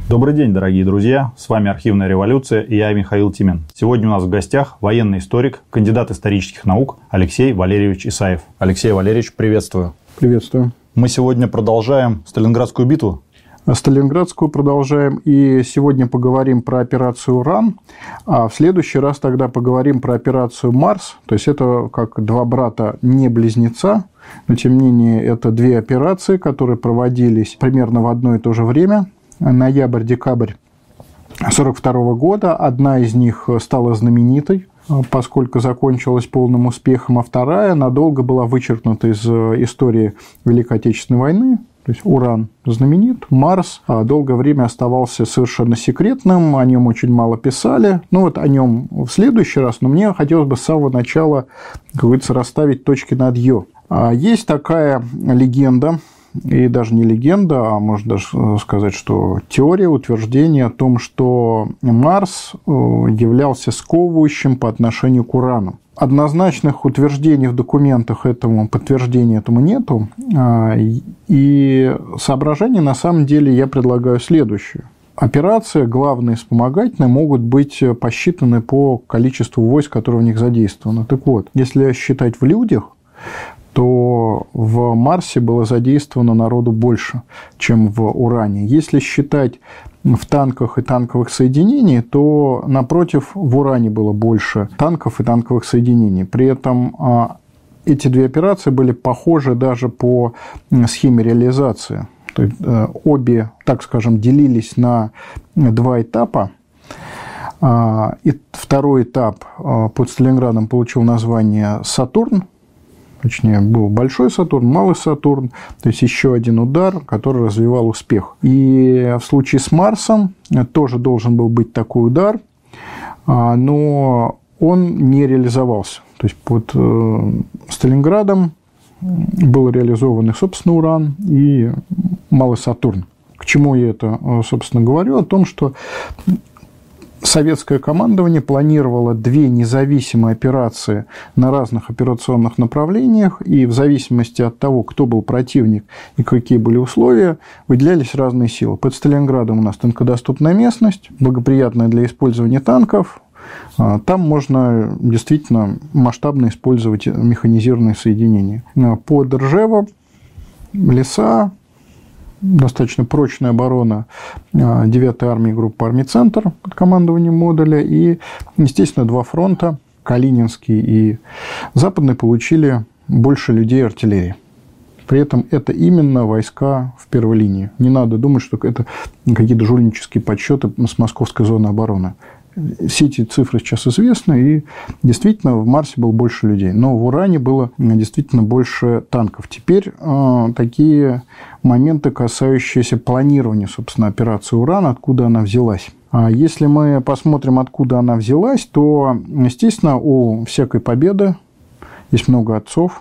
Добрый день, дорогие друзья! С вами «Архивная революция» и я, Михаил Тимен. Сегодня у нас в гостях военный историк, кандидат исторических наук Алексей Валерьевич Исаев. Алексей Валерьевич, приветствую. Приветствую. Мы сегодня продолжаем Сталинградскую битву. Сталинградскую продолжаем, и сегодня поговорим про операцию «Уран», а в следующий раз тогда поговорим про операцию «Марс», то есть это как два брата, не близнеца, но тем не менее это две операции, которые проводились примерно в одно и то же время, ноябрь-декабрь 1942 года. Одна из них стала знаменитой, поскольку закончилась полным успехом, а вторая надолго была вычеркнута из истории Великой Отечественной войны. То есть «Уран» знаменит, «Марс» долгое время оставался совершенно секретным, о нем очень мало писали. Ну вот о нем в следующий раз, но мне хотелось бы с самого начала, как говорится, расставить точки над «ё». Есть такая легенда, и даже не легенда, а можно даже сказать, что теория, утверждение о том, что Марс являлся сковывающим по отношению к Урану. Однозначных утверждений в документах этому, подтверждения этому нету, и соображения на самом деле я предлагаю следующее. Операции, главные вспомогательные, могут быть посчитаны по количеству войск, которые в них задействованы. Так вот, если считать в людях, то в Марсе было задействовано народу больше, чем в Уране. Если считать в танках и танковых соединений, то, напротив, в Уране было больше танков и танковых соединений. При этом эти две операции были похожи даже по схеме реализации. То есть обе, так скажем, делились на два этапа. И второй этап под Сталинградом получил название «Сатурн». Точнее, был большой Сатурн, малый Сатурн, то есть еще один удар, который развивал успех. И в случае с Марсом тоже должен был быть такой удар, но он не реализовался. То есть под Сталинградом был реализован и, собственно, Уран, и малый Сатурн. К чему я это, собственно, говорю? О том, что советское командование планировало две независимые операции на разных операционных направлениях, и в зависимости от того, кто был противник и какие были условия, выделялись разные силы. Под Сталинградом у нас танкодоступная местность, благоприятная для использования танков. Там можно действительно масштабно использовать механизированные соединения. Под Ржевом леса, достаточно прочная оборона 9-й армии группы «Армий-Центр» под командованием Модуля. И, естественно, два фронта, Калининский и Западный, получили больше людей и артиллерии. При этом это именно войска в первой линии. Не надо думать, что это какие-то жульнические подсчеты с московской зоны обороны. Все эти цифры сейчас известны, и действительно в Марсе было больше людей. Но в Уране было действительно больше танков. Теперь такие моменты, касающиеся планирования, собственно, операции «Уран», откуда она взялась. Если мы посмотрим, откуда она взялась, то, естественно, у всякой победы есть много отцов.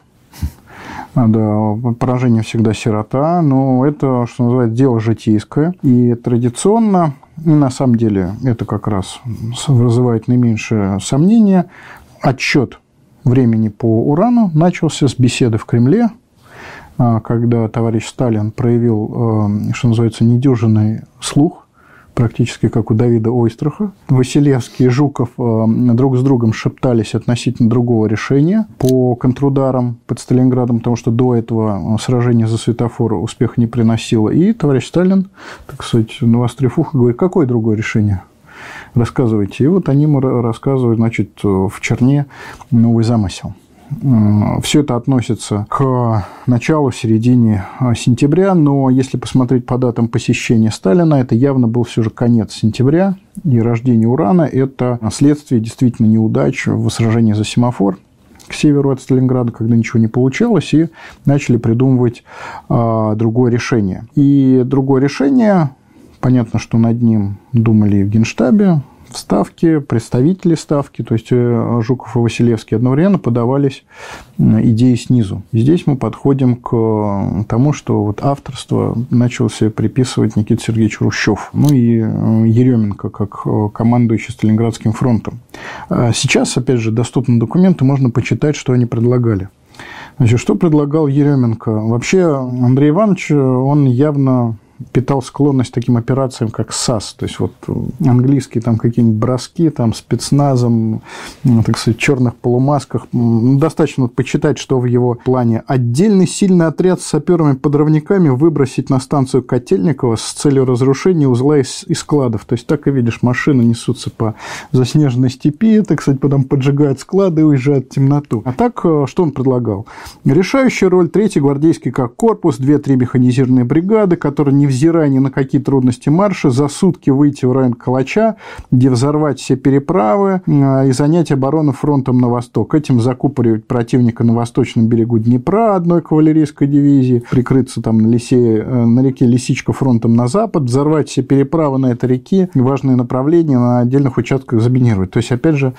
Да, поражение всегда сирота, но это, что называется, дело житейское. И традиционно, и на самом деле это как раз вызывает наименьшее сомнение, отсчет времени по Урану начался с беседы в Кремле, когда товарищ Сталин проявил, что называется, недюжинный слух, практически как у Давида Ойстраха. Василевский и Жуков друг с другом шептались относительно другого решения по контрударам под Сталинградом, потому что до этого сражение за светофор успеха не приносило. И товарищ Сталин, так сказать, навострив ухо, говорит: какое другое решение? Рассказывайте. И вот они ему рассказывают, значит, в Черне новый замысел. Все это относится к началу, середине сентября, но если посмотреть по датам посещения Сталина, это явно был все же конец сентября, и рождение Урана – это следствие действительно неудач в сражении за семафор к северу от Сталинграда, когда ничего не получалось, и начали придумывать другое решение. И другое решение, понятно, что над ним думали в Генштабе, в Ставке, представители Ставки, то есть Жуков и Василевский, одновременно подавались идеи снизу. И здесь мы подходим к тому, что вот авторство начал себе приписывать Никита Сергеевич Хрущев, ну и Еременко, как командующий Сталинградским фронтом. Сейчас, опять же, доступны документы, можно почитать, что они предлагали. Значит, что предлагал Еременко? Вообще, Андрей Иванович, он явно питал склонность к таким операциям, как САС, то есть вот английские там какие-нибудь броски, там спецназом, так сказать, в черных полумасках. Достаточно почитать, что в его плане. Отдельный сильный отряд с саперами-подрывниками выбросить на станцию Котельниково с целью разрушения узла из складов. То есть так и видишь, машины несутся по заснеженной степи, так сказать, потом поджигают склады и уезжают в темноту. А так, что он предлагал? Решающая роль 3-й гвардейский как корпус, 2-3 механизированные бригады, которые, невзирая ни на какие трудности марша, за сутки выйти в район Калача, где взорвать все переправы и занять оборону фронтом на восток. Этим закупоривать противника на восточном берегу Днепра одной кавалерийской дивизии, прикрыться там на реке Лисичка фронтом на запад, взорвать все переправы на этой реке, важные направления на отдельных участках заминировать. То есть, опять же...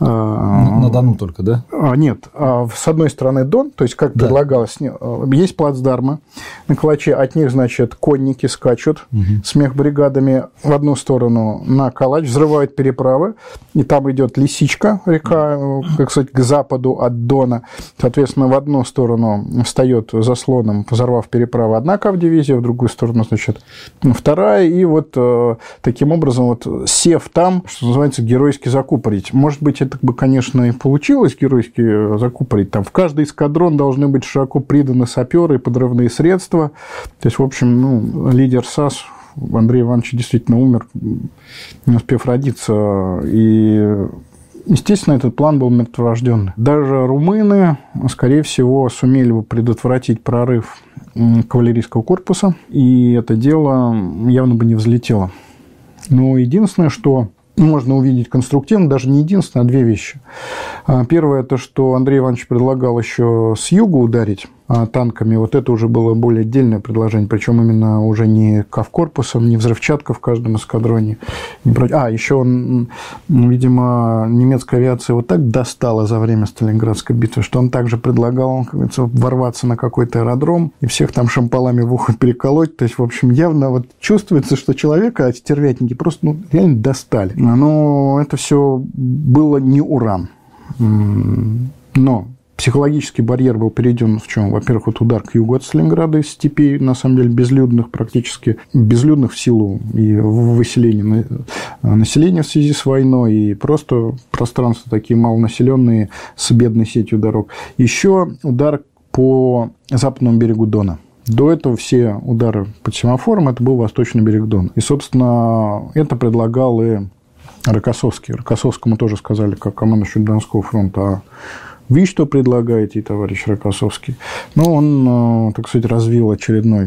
На Дону только, да? Нет. С одной стороны Дон, то есть, как предлагалось, есть плацдармы на Калаче, от них, значит, конники скачут с мехбригадами в одну сторону на Калач, взрывают переправы, и там идет Лисичка, река, как сказать, к западу от Дона. Соответственно, в одну сторону встает заслоном, взорвав переправу, одна кавдивизия, в другую сторону, значит, вторая, и вот таким образом, вот сев там, что называется, геройски закупорить. Может быть, это бы, конечно, и получилось геройски закупорить. Там в каждый эскадрон должны быть широко приданы саперы и подрывные средства. То есть, в общем, лидер САС Андрей Иванович действительно умер, не успев родиться, и, естественно, этот план был мертворожденный. Даже румыны, скорее всего, сумели бы предотвратить прорыв кавалерийского корпуса, и это дело явно бы не взлетело. Но единственное, что можно увидеть конструктивно, даже не единственное, а две вещи. Первое, это что Андрей Иванович предлагал еще с юга ударить танками. Вот это уже было более отдельное предложение, причем именно уже не кавкорпусом, не взрывчатка в каждом эскадроне. Еще он, видимо, немецкая авиация вот так достала за время Сталинградской битвы, что он также предлагал, как говорится, ворваться на какой-то аэродром и всех там шампалами в ухо переколоть. То есть, в общем, явно вот чувствуется, что человека стервятники просто реально достали. Но это все было не уран. Но психологический барьер был перейден в чем? Во-первых, вот удар к югу от Сталинграда из степей, на самом деле, безлюдных, практически безлюдных в силу и выселения населения в связи с войной, и просто пространства такие малонаселенные с бедной сетью дорог. Еще удар по западному берегу Дона. До этого все удары под семафором, это был восточный берег Дона. И, собственно, это предлагал и Рокоссовский. Рокоссовскому тоже сказали, как командующему Донского фронта: а вы что предлагаете, товарищ Рокоссовский? Но он, так сказать, развил очередной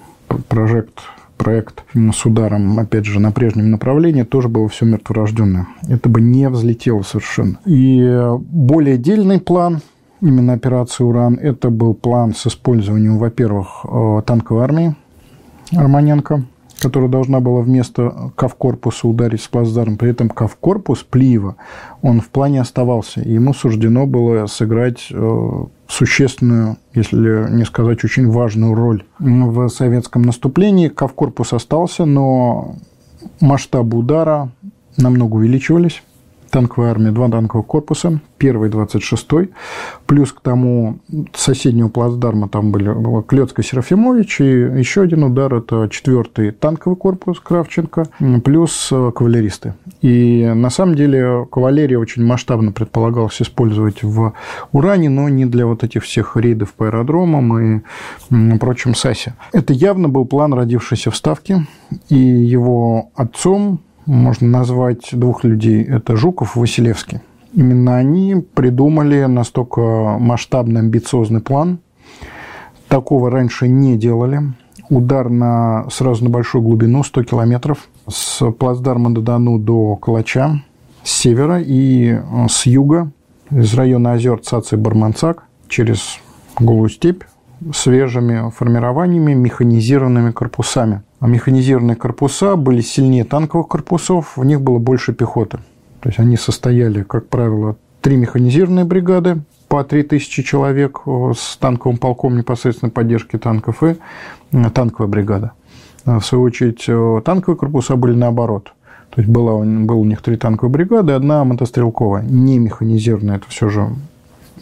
проект с ударом, опять же, на прежнем направлении. Тоже было все мертворожденное. Это бы не взлетело совершенно. И более дельный план именно операции «Уран» – это был план с использованием, во-первых, танковой армии Романенко, которая должна была вместо кавкорпуса ударить с плацдармом. При этом кавкорпус Плиева, он в плане оставался. И ему суждено было сыграть существенную, если не сказать очень важную роль в советском наступлении. Кавкорпус остался, но масштабы удара намного увеличивались. Танковая армия, 2 танковых корпуса, 1-й, 26-й, плюс к тому соседнего плацдарма там были Клёцко-Серафимович, и еще один удар – это 4-й танковый корпус Кравченко, плюс кавалеристы. И на самом деле кавалерия очень масштабно предполагалось использовать в «Уране», но не для вот этих всех рейдов по аэродромам и прочим САСе. Это явно был план, родившийся в Ставке, и его отцом можно назвать 2 людей. Это Жуков и Василевский. Именно они придумали настолько масштабный, амбициозный план. Такого раньше не делали. Удар сразу на большую глубину, 100 километров, с плацдарма на Дону до Калача, с севера и с юга, из района озер Цац и Барманцак, через Голую степь, свежими формированиями, механизированными корпусами. А механизированные корпуса были сильнее танковых корпусов, в них было больше пехоты. То есть они состояли, как правило, 3 механизированные бригады по 3000 человек с танковым полком непосредственной поддержки танков и танковая бригада. В свою очередь, танковые корпуса были наоборот. То есть было у них 3 танковые бригады, 1 мотострелковая, не механизированная. Это все же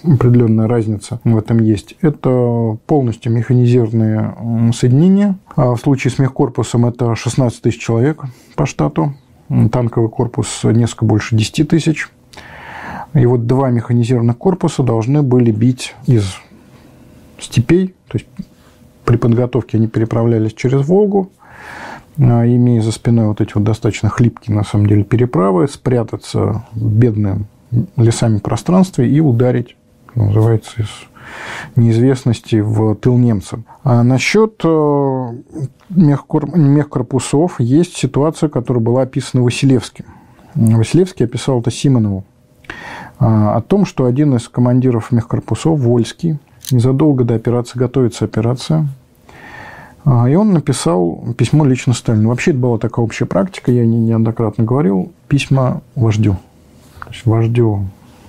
определенная разница в этом есть. Это полностью механизированные соединения. В случае с мехкорпусом это 16 тысяч человек по штату. Танковый корпус несколько больше 10 тысяч. И вот 2 механизированных корпуса должны были бить из степей. То есть при подготовке они переправлялись через Волгу, имея за спиной вот эти вот достаточно хлипкие, на самом деле, переправы, спрятаться в бедном лесами пространстве и ударить, называется, из неизвестности в тыл немцам. А насчет мехкорпусов есть ситуация, которая была описана Василевским. Василевский описал это Симонову. О том, что один из командиров мехкорпусов, Вольский, незадолго до операции, готовится операция, и он написал письмо лично Сталину. Вообще, это была такая общая практика, я неоднократно говорил, письма вождю. То есть вождю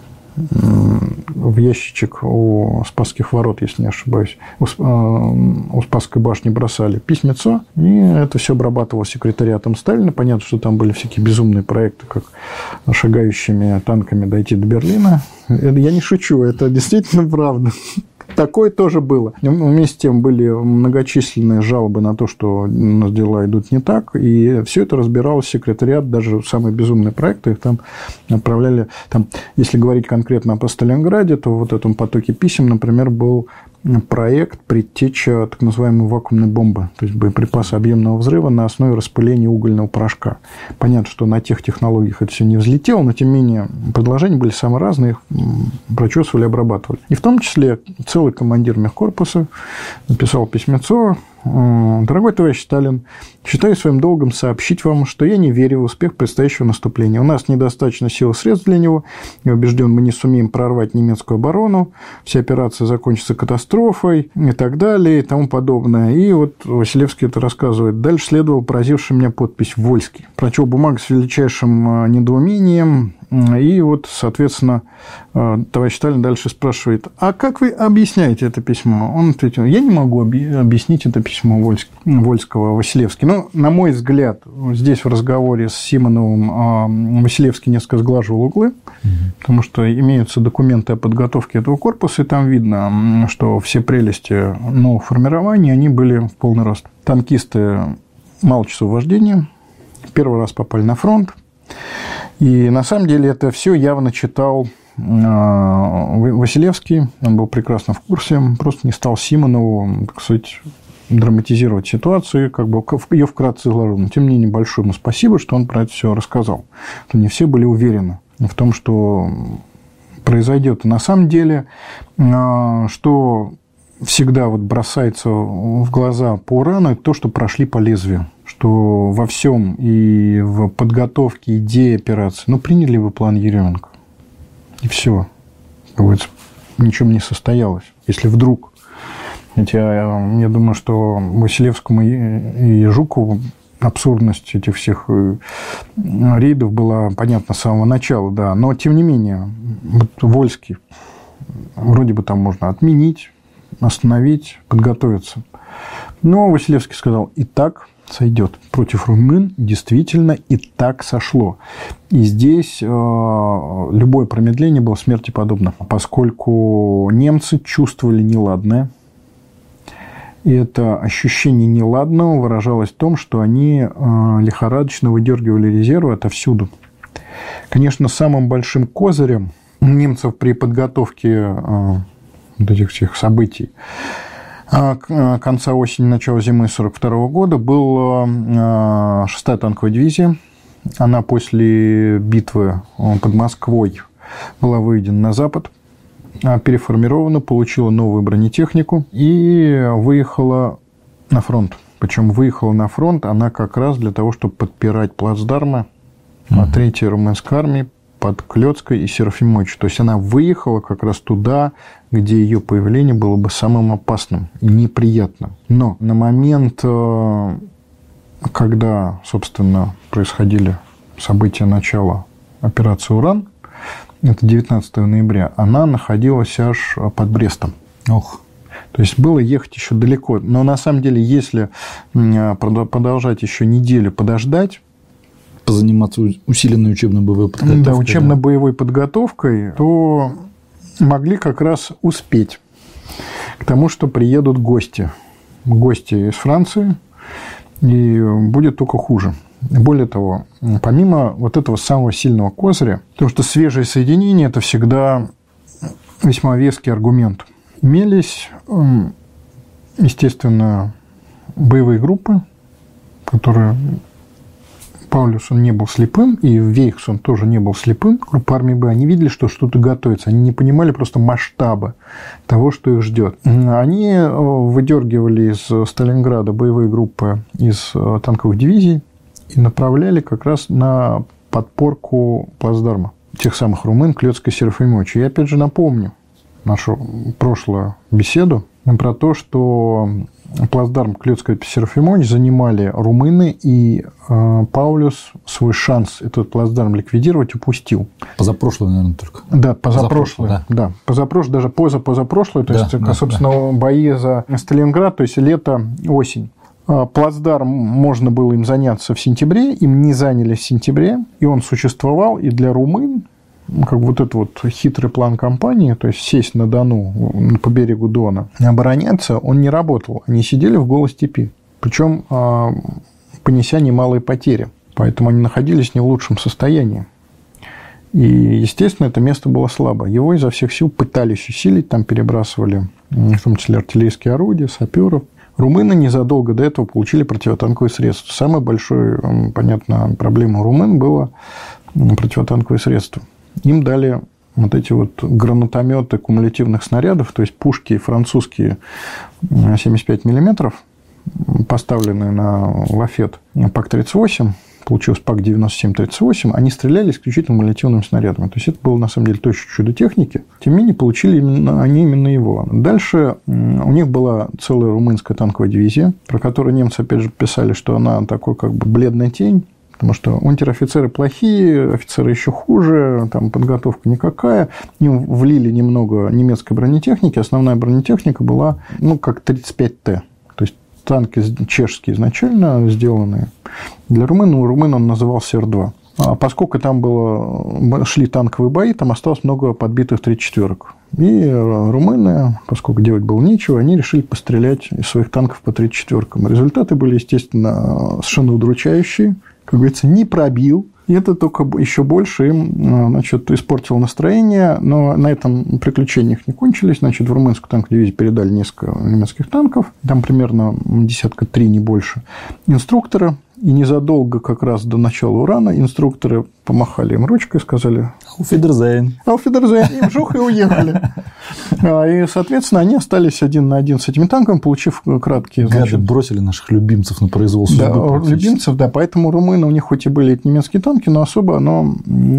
в ящичек у Спасских ворот, если не ошибаюсь, у Спасской башни бросали письмецо, и это все обрабатывалось секретариатом Сталина. Понятно, что там были всякие безумные проекты, как шагающими танками дойти до Берлина. Я не шучу, это действительно правда. Такое тоже было. Вместе с тем были многочисленные жалобы на то, что у нас дела идут не так, и все это разбиралось секретариат, даже самые безумные проекты их там отправляли. Там, если говорить конкретно о Сталинграде, то вот в этом потоке писем, например, был проект предтеча так называемой вакуумной бомбы, то есть боеприпаса объемного взрыва на основе распыления угольного порошка. Понятно, что на тех технологиях это все не взлетело, но тем не менее предложения были самые разные, их прочесывали, обрабатывали. И в том числе целый командир мехкорпуса написал письмецо: «Дорогой товарищ Сталин, считаю своим долгом сообщить вам, что я не верю в успех предстоящего наступления. У нас недостаточно сил и средств для него. Я убежден, мы не сумеем прорвать немецкую оборону. Вся операция закончится катастрофой» и так далее, и тому подобное. И вот Василевский это рассказывает. Дальше следовала поразившая меня подпись «Вольский». Прочел бумагу с величайшим недоумением. И вот, соответственно, товарищ Сталин дальше спрашивает: а как вы объясняете это письмо? Он ответил: я не могу объяснить это письмо Вольского Василевский. Но, на мой взгляд, здесь в разговоре с Симоновым Василевский несколько сглаживал углы, потому что имеются документы о подготовке этого корпуса, и там видно, что все прелести нового формирования, они были в полный рост. Танкисты мало часов вождения, первый раз попали на фронт. И на самом деле это все явно читал Василевский, он был прекрасно в курсе, просто не стал Симонову, так сказать, драматизировать ситуацию, как бы ее вкратце изложил. Но, тем не менее, большое ему спасибо, что он про это все рассказал. То не все были уверены в том, что произойдет. И на самом деле, что всегда вот бросается в глаза по урану, это то, что прошли по лезвию. Что во всем и в подготовке идеи операции, приняли вы план Еременко. И все. Ничем не состоялось. Если вдруг... Я думаю, что Василевскому и Жукову абсурдность этих всех рейдов была понятна с самого начала, да. Но, тем не менее, Вольский вроде бы там можно отменить, остановить, подготовиться. Но Василевский сказал: и так сойдет. Против румын действительно и так сошло. И здесь любое промедление было смерти подобно, поскольку немцы чувствовали неладное. И это ощущение неладного выражалось в том, что они лихорадочно выдергивали резервы отовсюду. Конечно, самым большим козырем немцев при подготовке вот этих всех событий конца осени, начала зимы 1942 года была 6-я танковая дивизия. Она после битвы под Москвой была выведена на запад, переформирована, получила новую бронетехнику и выехала на фронт. Причем выехала на фронт она как раз для того, чтобы подпирать плацдармы 3-й румынской армии под Клёцкой и Серафимовичем. То есть она выехала как раз туда, где ее появление было бы самым опасным и неприятным. Но на момент, когда, собственно, происходили события начала операции «Уран», это 19 ноября, она находилась аж под Брестом. Ох. То есть было ехать еще далеко. Но на самом деле, если продолжать еще неделю подождать, позаниматься усиленной учебно-боевой подготовкой. Да, учебно-боевой подготовкой, то могли как раз успеть к тому, что приедут гости. Гости из Франции, и будет только хуже. Более того, помимо вот этого самого сильного козыря, потому что свежее соединение – это всегда весьма веский аргумент. Имелись, естественно, боевые группы, которые... Паулюс, он не был слепым, и Вейхс, он тоже не был слепым. Группа армии Б, они видели, что что-то готовится. Они не понимали просто масштаба того, что их ждет. Они выдергивали из Сталинграда боевые группы из танковых дивизий и направляли как раз на подпорку плацдарма тех самых румын Клёцка и Серафимовича. Я опять же напомню нашу прошлую беседу про то, что плацдарм Клёцка и Серафимович занимали румыны, и Паулюс свой шанс этот плацдарм ликвидировать упустил. Позапрошлый, наверное, только. Да, позапрошлый. Да. Позапрошлый, даже позапрошлый, то есть, собственно, бои за Сталинград, то есть лето-осень. Плацдарм можно было им заняться в сентябре, им не заняли в сентябре, и он существовал, и для румын, как вот этот вот хитрый план кампании, то есть сесть на Дону по берегу Дона и обороняться, он не работал. Они сидели в голой степи, причем понеся немалые потери. Поэтому они находились не в лучшем состоянии. И, естественно, это место было слабо. Его изо всех сил пытались усилить, там перебрасывали, в том числе, артиллерийские орудия, саперов. Румыны незадолго до этого получили противотанковые средства. Самой большой, понятно, проблемой румын было противотанковые средства. Им дали вот эти вот гранатометы кумулятивных снарядов, то есть пушки французские 75 мм, поставленные на лафет ПАК-38, получилось ПАК-97-38, они стреляли исключительно кумулятивными снарядами. То есть это было, на самом деле, точно чудо техники. Тем не менее, получили они именно его. Дальше у них была целая румынская танковая дивизия, про которую немцы, опять же, писали, что она такой как бы бледная тень, потому что унтер-офицеры плохие, офицеры еще хуже, там подготовка никакая. Им влили немного немецкой бронетехники. Основная бронетехника была, как 35Т. То есть танки чешские изначально сделанные. Для румын, у румын он назывался Р-2. А поскольку там шли танковые бои, там осталось много подбитых 34-ок. И румыны, поскольку делать было нечего, они решили пострелять из своих танков по 34-кам. Результаты были, естественно, совершенно удручающие. Как говорится, не пробил. И это только еще больше им, испортило настроение. Но на этом приключения их не кончились. В румынскую танковую дивизию передали несколько немецких танков. Там примерно 3 десятка, не больше. Инструкторы. И незадолго как раз до начала урана инструкторы помахали им ручкой и сказали «Auf Wiedersehen». «Auf Wiedersehen». Им жух и уехали. И, соответственно, они остались 1 на 1 с этими танками, получив краткие... Гады бросили наших любимцев на произвол судьбы. Да, любимцев, да. Поэтому румыны, у них хоть и были эти немецкие танки, но особо оно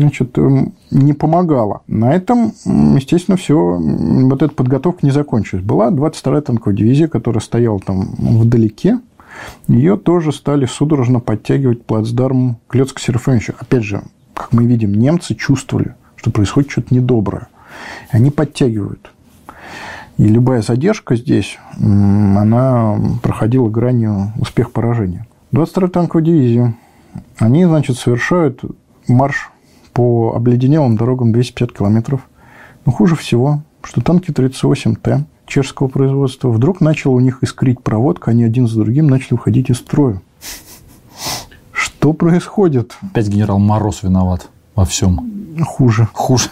не помогало. На этом, естественно, все. Вот эта подготовка не закончилась. Была 22-я танковая дивизия, которая стояла там вдалеке. Ее тоже стали судорожно подтягивать плацдарм Клёцка-Серафимовича. Опять же, как мы видим, немцы чувствовали, что происходит что-то недоброе. Они подтягивают. И любая задержка здесь, она проходила гранью успех-поражения. 22-я танковая дивизия. Они, совершают марш по обледенелым дорогам 250 километров. Но хуже всего, что танки 38Т чешского производства, вдруг начала у них искрить проводка, они один за другим начали уходить из строя. Что происходит? Опять генерал Мороз виноват во всем. Хуже.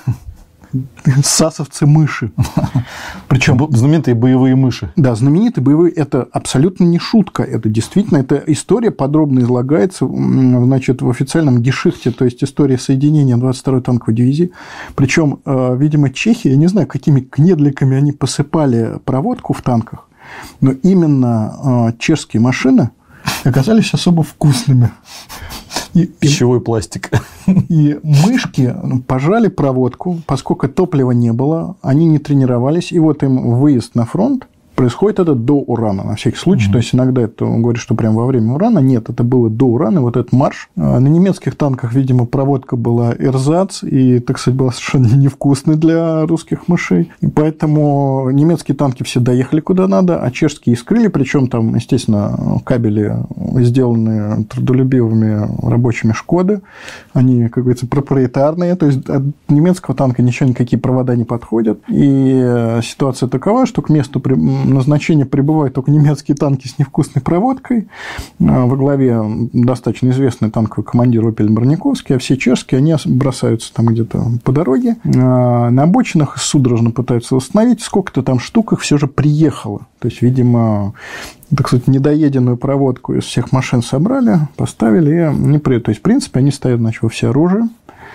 Сасовцы-мыши. Причем знаменитые боевые мыши. Да, знаменитые боевые. Это абсолютно не шутка. Это действительно, эта история подробно излагается в официальном гешихте, то есть история соединения 22-й танковой дивизии. Причем, видимо, чехи, я не знаю, какими кнедликами они посыпали проводку в танках, но именно чешские машины оказались особо вкусными. Пищевой пластик. И мышки пожрали проводку, поскольку топлива не было, они не тренировались, и вот им выезд на фронт, Происходит это до урана, на всякий случай. То есть, иногда это он говорит, что прямо во время урана. Нет, это было до урана. Вот этот марш. На немецких танках, видимо, проводка была эрзац. И, так сказать, была совершенно невкусной для русских мышей. И поэтому немецкие танки все доехали куда надо, а чешские искрыли. Причем там, естественно, кабели сделаны трудолюбивыми рабочими «Шкоды». Они, как говорится, проприетарные. То есть, от немецкого танка ничего, никакие провода не подходят. И ситуация такова, что к месту назначения прибывают только немецкие танки с невкусной проводкой. Во главе достаточно известный танковый командир Опель Брониковский, а все чешские, они бросаются там где-то по дороге. На обочинах судорожно пытаются восстановить. Сколько-то там штук их все же приехало. То есть, видимо, так сказать, недоеденную проводку из всех машин собрали, поставили. То есть, в принципе, они стоят, значит, во всеоружии.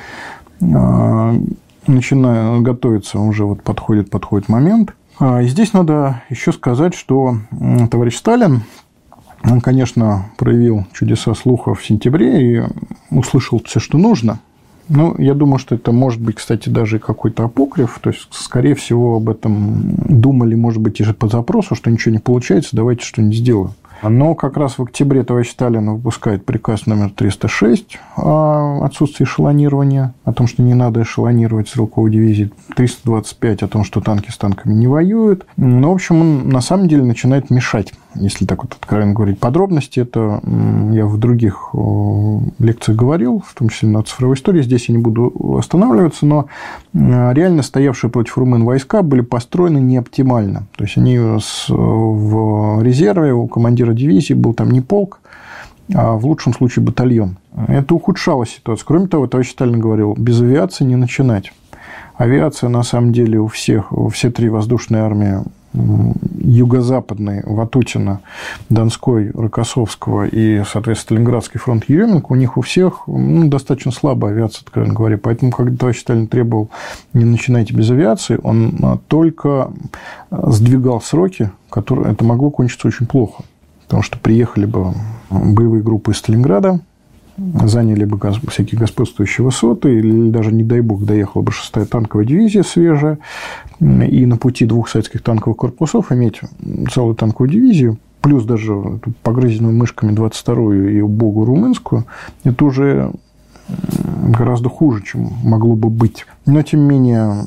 Начинают готовиться, уже вот подходит момент. И здесь надо еще сказать, что товарищ Сталин, он, конечно, проявил чудеса слуха в сентябре и услышал все, что нужно. Но я думаю, что это может быть, кстати, даже какой-то апокриф. То есть, скорее всего, об этом думали, может быть, и по запросу, что ничего не получается, давайте что-нибудь сделаем. Но как раз в октябре товарищ Сталин выпускает приказ номер 306 о отсутствии эшелонирования, о том, что не надо эшелонировать стрелковые дивизии, 325 о том, что танки с танками не воюют. Ну, в общем, он на самом деле начинает мешать, если так вот откровенно говорить. Подробности это я в других лекциях говорил, в том числе на цифровой истории, здесь я не буду останавливаться, но реально стоявшие против румын войска были построены не оптимально. То есть, они в резерве у командира дивизии был там не полк, а в лучшем случае батальон. Это ухудшало ситуацию. Кроме того, товарищ Сталин говорил, без авиации не начинать. Авиация, на самом деле, все три воздушные армии, юго-западной, Ватутина, Донской, Рокоссовского и, соответственно, Сталинградский фронт Еременко, у них у всех достаточно слабая авиация, откровенно говоря. Поэтому, когда товарищ Сталин требовал не начинайте без авиации, он только сдвигал сроки, которые это могло кончиться очень плохо. Потому что приехали бы боевые группы из Сталинграда, заняли бы всякие господствующие высоты, или даже, не дай бог, доехала бы 6-я танковая дивизия свежая, и на пути 2 советских танковых корпусов иметь целую танковую дивизию, плюс даже погрызенную мышками 22-ю и убогую румынскую, это уже гораздо хуже, чем могло бы быть. Но, тем не менее,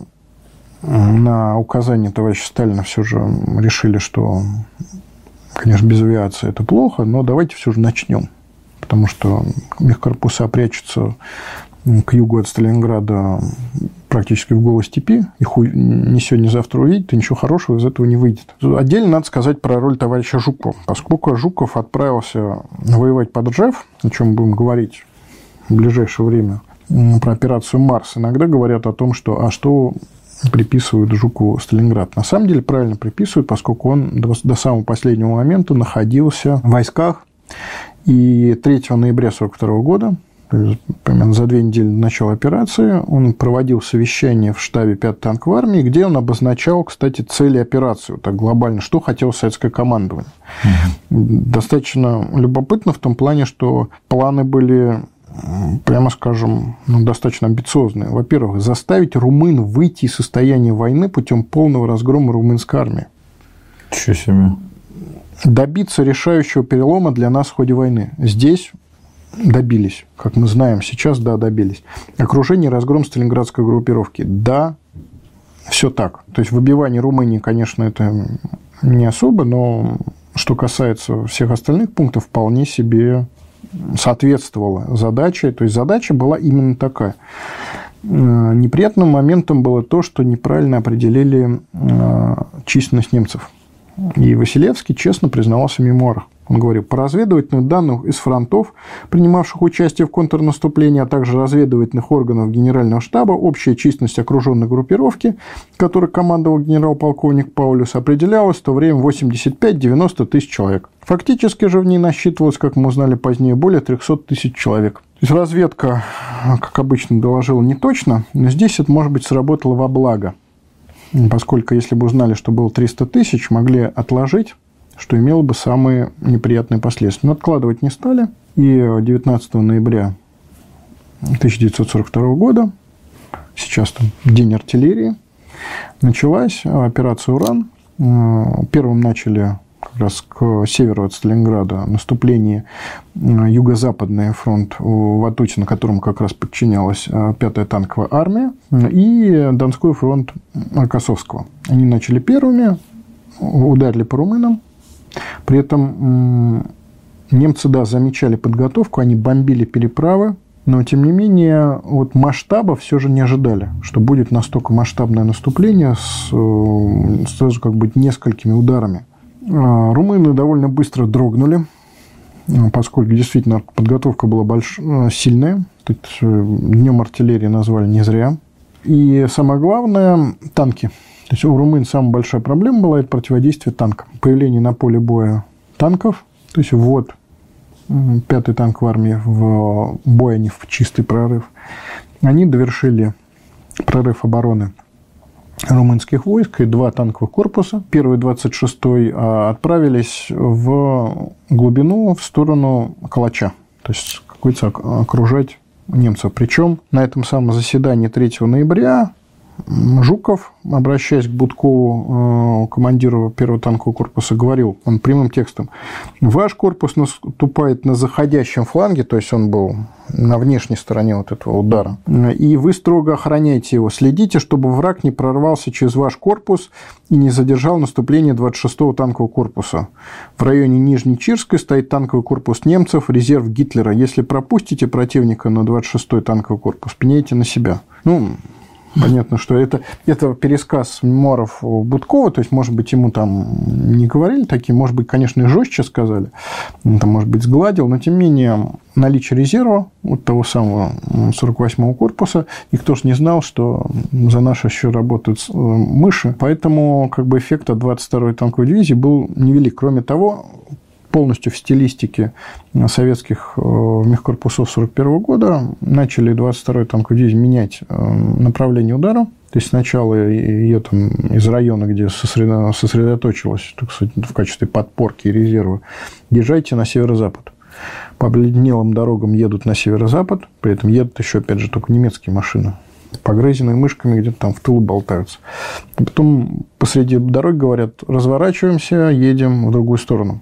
на указание товарища Сталина все же решили, что, конечно, без авиации это плохо, но давайте все же начнем. Потому что мехкорпуса прячутся к югу от Сталинграда практически в голой степи. Их ни сегодня, ни завтра увидят, и ничего хорошего из этого не выйдет. Отдельно надо сказать про роль товарища Жукова. Поскольку Жуков отправился воевать под Ржев, о чем будем говорить в ближайшее время, про операцию «Марс», иногда говорят о том, что приписывают Жукову Сталинград. На самом деле правильно приписывают, поскольку он до самого последнего момента находился в войсках. И 3 ноября 1942 года, примерно за 2 недели до начала операции, он проводил совещание в штабе 5-й танковой армии, где он обозначал, кстати, цели операции, вот так глобально, что хотело советское командование. Достаточно любопытно в том плане, что планы были, прямо скажем, достаточно амбициозные. Во-первых, заставить румын выйти из состояния войны путем полного разгрома румынской армии. Чего себе. Добиться решающего перелома для нас в ходе войны. Здесь добились. Как мы знаем сейчас, да, добились. Окружение и разгром сталинградской группировки. Да, все так. То есть, выбивание Румынии, конечно, это не особо, но что касается всех остальных пунктов, вполне себе соответствовала задаче. То есть, задача была именно такая. Неприятным моментом было то, что неправильно определили численность немцев. И Василевский честно признавался в мемуарах. Он говорил, по разведывательным данным из фронтов, принимавших участие в контрнаступлении, а также разведывательных органов Генерального штаба, общая численность окруженной группировки, которой командовал генерал-полковник Паулюс, определялась в то время 85-90 тысяч человек. Фактически же в ней насчитывалось, как мы узнали позднее, более 300 тысяч человек. То есть, разведка, как обычно, доложила не точно, но здесь это, может быть, сработало во благо. Поскольку, если бы узнали, что было 300 тысяч, могли отложить, что имело бы самые неприятные последствия. Но откладывать не стали. И 19 ноября 1942 года, сейчас там День артиллерии, началась операция «Уран». Первым начали как раз к северу от Сталинграда наступление Юго-Западный фронт Ватутина, которому как раз подчинялась 5-я танковая армия, и Донской фронт Рокоссовского. Они начали первыми, ударили по румынам. При этом немцы, да, замечали подготовку, они бомбили переправы, но, тем не менее, вот масштаба все же не ожидали, что будет настолько масштабное наступление сразу как бы несколькими ударами. Румыны довольно быстро дрогнули, поскольку действительно подготовка была сильная. Тут днем артиллерии назвали не зря. И самое главное – танки. То есть у румын самая большая проблема была – это противодействие танкам. Появление на поле боя танков, то есть ввод 5-й танковой армии в бой, а не в чистый прорыв. Они довершили прорыв обороны румынских войск, и 2 танковых корпуса, первый 26-й, отправились в глубину, в сторону Калача, то есть какой-то окружать немцев. Причем на этом самом заседании 3 ноября Жуков, обращаясь к Будкову, командиру 1-го танкового корпуса, говорил, он прямым текстом: ваш корпус наступает на заходящем фланге, то есть он был на внешней стороне вот этого удара, и вы строго охраняете его, следите, чтобы враг не прорвался через ваш корпус и не задержал наступление 26-го танкового корпуса. В районе Нижнечирской стоит танковый корпус немцев, резерв Гитлера. Если пропустите противника на 26-й танковый корпус, пеняйте на себя. Понятно, что это пересказ мемуаров Будкова, то есть, может быть, ему там не говорили такие, может быть, конечно, и жестче сказали, там, может быть, сгладил, но, тем не менее, наличие резерва, вот того самого 48-го корпуса, никто же не знал, что за наш еще работают мыши, поэтому как бы эффект от 22-й танковой дивизии был невелик. Кроме того, полностью в стилистике советских мехкорпусов 1941 года начали 22-й танковой дивизии менять направление удара. То есть сначала ее там из района, где сосредоточилась, так сказать, в качестве подпорки и резерва, езжайте на северо-запад. По обледенелым дорогам едут на северо-запад, при этом едут еще, опять же, только немецкие машины. Погрызенные мышками где-то там в тылу болтаются. А потом посреди дороги говорят: разворачиваемся, едем в другую сторону.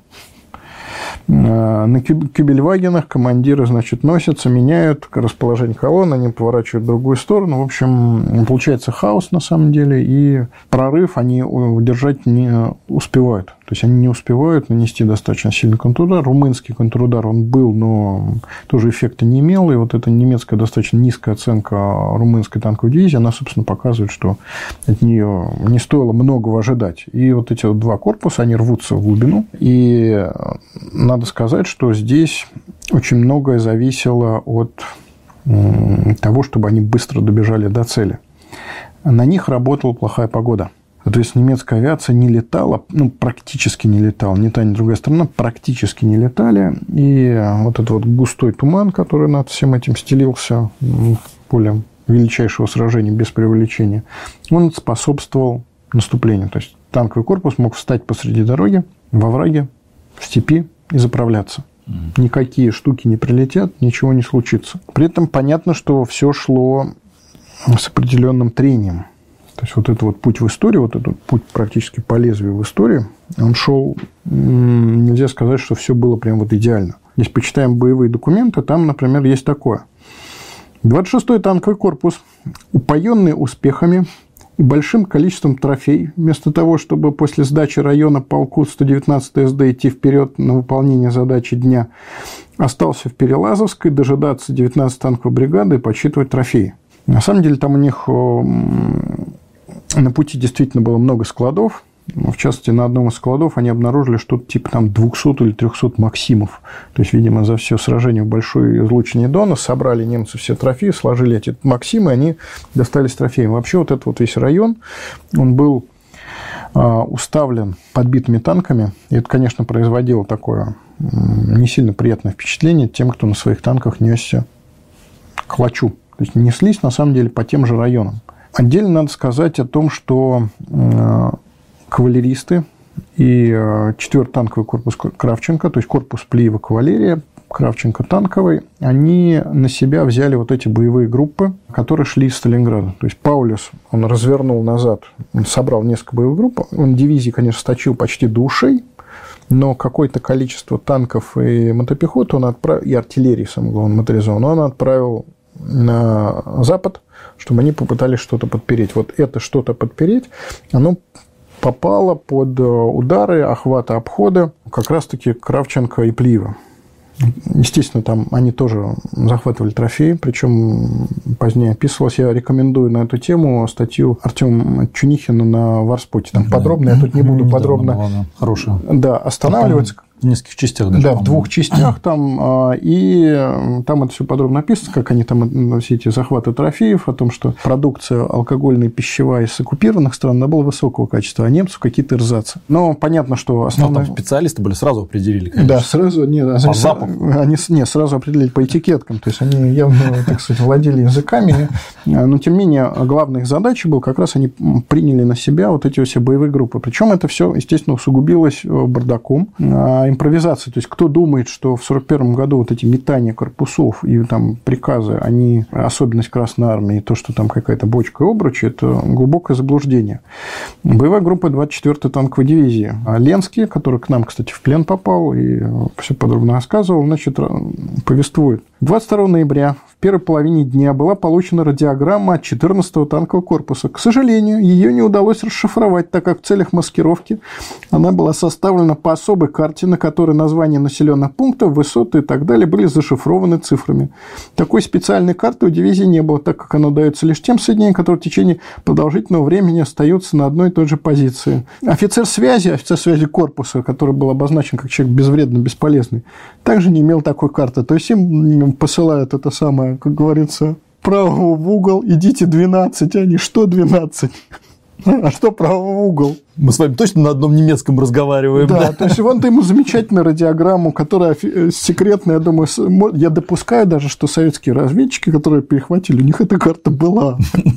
На кюбельвагенах командиры, значит, носятся, меняют расположение колонн, они поворачивают в другую сторону. В общем, получается хаос на самом деле, и прорыв они удержать не успевают. То есть, они не успевают нанести достаточно сильный контрудар. Румынский контрудар, он был, но тоже эффекта не имел. И вот эта немецкая достаточно низкая оценка румынской танковой дивизии, она, собственно, показывает, что от нее не стоило многого ожидать. И вот эти 2 корпуса, они рвутся в глубину. И надо сказать, что здесь очень многое зависело от того, чтобы они быстро добежали до цели. На них работала плохая погода. То есть, немецкая авиация не летала, практически не летала. Ни та, ни другая страна практически не летали. И вот этот вот густой туман, который над всем этим стелился в поле величайшего сражения без преувеличения, он способствовал наступлению. То есть, танковый корпус мог встать посреди дороги, во овраге, в степи и заправляться. Никакие штуки не прилетят, ничего не случится. При этом понятно, что все шло с определенным трением. То есть, вот этот вот путь в историю, вот этот путь практически по лезвию в истории, он шел, нельзя сказать, что все было прям вот идеально. Если почитаем боевые документы, там, например, есть такое. 26-й танковый корпус, упоенный успехами и большим количеством трофей, вместо того, чтобы после сдачи района полку 119 СД идти вперед на выполнение задачи дня, остался в Перелазовской дожидаться 19-й танковой бригады и подсчитывать трофеи. На самом деле, там у них на пути действительно было много складов. В частности, на одном из складов они обнаружили что-то типа там 200 или 300 Максимов. То есть, видимо, за все сражение в большой излучине Дона собрали немцы все трофеи, сложили эти Максимы, и они достались трофеями. Вообще, вот этот вот весь район, он был уставлен подбитыми танками. И это, конечно, производило такое не сильно приятное впечатление тем, кто на своих танках несся к Калачу. То есть, неслись, на самом деле, по тем же районам. Отдельно надо сказать о том, что кавалеристы и 4-й танковый корпус Кравченко, то есть корпус Плиева кавалерия, Кравченко танковой, они на себя взяли вот эти боевые группы, которые шли из Сталинграда. То есть Паулюс, он развернул назад, он собрал несколько боевых групп, он дивизии, конечно, сточил почти до ушей, но какое-то количество танков и мотопехоты он отправил, и артиллерии, самое главное, моторизованной, он отправил на запад, чтобы они попытались что-то подпереть. Вот это что-то подпереть, оно попало под удары, охваты, обходы как раз-таки Кравченко и Плиева. Естественно, там они тоже захватывали трофеи, причем позднее описывалось. Я рекомендую на эту тему статью Артема Чунихина на Варспоте. Там подробно, я тут не буду подробно останавливаться. В нескольких частях даже. Да, в 2 частях там. И там это все подробно описано, как они там, все эти захваты трофеев, о том, что продукция алкогольная, пищевая из оккупированных стран, она была высокого качества, а немцев какие-то рзацы. Но понятно, что основные... там специалисты были, сразу определили, конечно. Да, сразу, по запаху. Они сразу определили по этикеткам, то есть они явно, так сказать, владели языками, но тем не менее главная их задача была, как раз они приняли на себя вот эти все боевые группы. Причем это все, естественно, усугубилось бардаком, импровизации. То есть, кто думает, что в 1941 году вот эти метания корпусов и там приказы, они особенность Красной Армии, то, что там какая-то бочка и обручи, это глубокое заблуждение. Боевая группа 24-й танковой дивизии. Ленский, который к нам, кстати, в плен попал и все подробно рассказывал, значит, повествует. 22 ноября в первой половине дня была получена радиограмма от 14-го танкового корпуса. К сожалению, ее не удалось расшифровать, так как в целях маскировки она была составлена по особой карте, на которой названия населенных пунктов, высоты и так далее были зашифрованы цифрами. Такой специальной карты у дивизии не было, так как она дается лишь тем соединениям, которые в течение продолжительного времени остаются на одной и той же позиции. Офицер связи корпуса, который был обозначен как человек безвредно бесполезный, также не имел такой карты. То есть им посылают это самое, как говорится, право в угол, идите 12, а не что 12. А что право в угол? Мы с вами точно на одном немецком разговариваем. Да, то есть, вон ему замечательную радиограмму, которая секретная, я думаю, я допускаю даже, что советские разведчики, которые перехватили, у них эта карта была.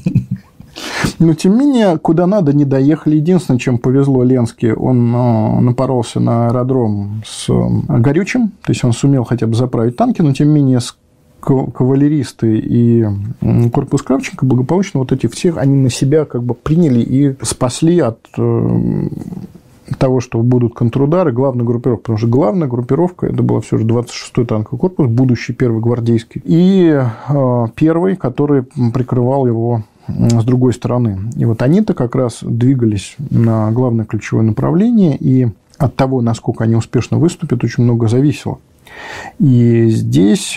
Но, тем не менее, куда надо, не доехали. Единственное, чем повезло Ленский, он напоролся на аэродром с горючим, то есть, он сумел хотя бы заправить танки, но, тем не менее, кавалеристы и корпус Кравченко благополучно вот эти всех, они на себя как бы приняли и спасли от того, что будут контрудары, главная группировка. Потому что главная группировка, это была все же 26-й танковый корпус, будущий первый гвардейский, и первый, который прикрывал его с другой стороны. И вот они-то как раз двигались на главное ключевое направление, и от того, насколько они успешно выступят, очень много зависело. И здесь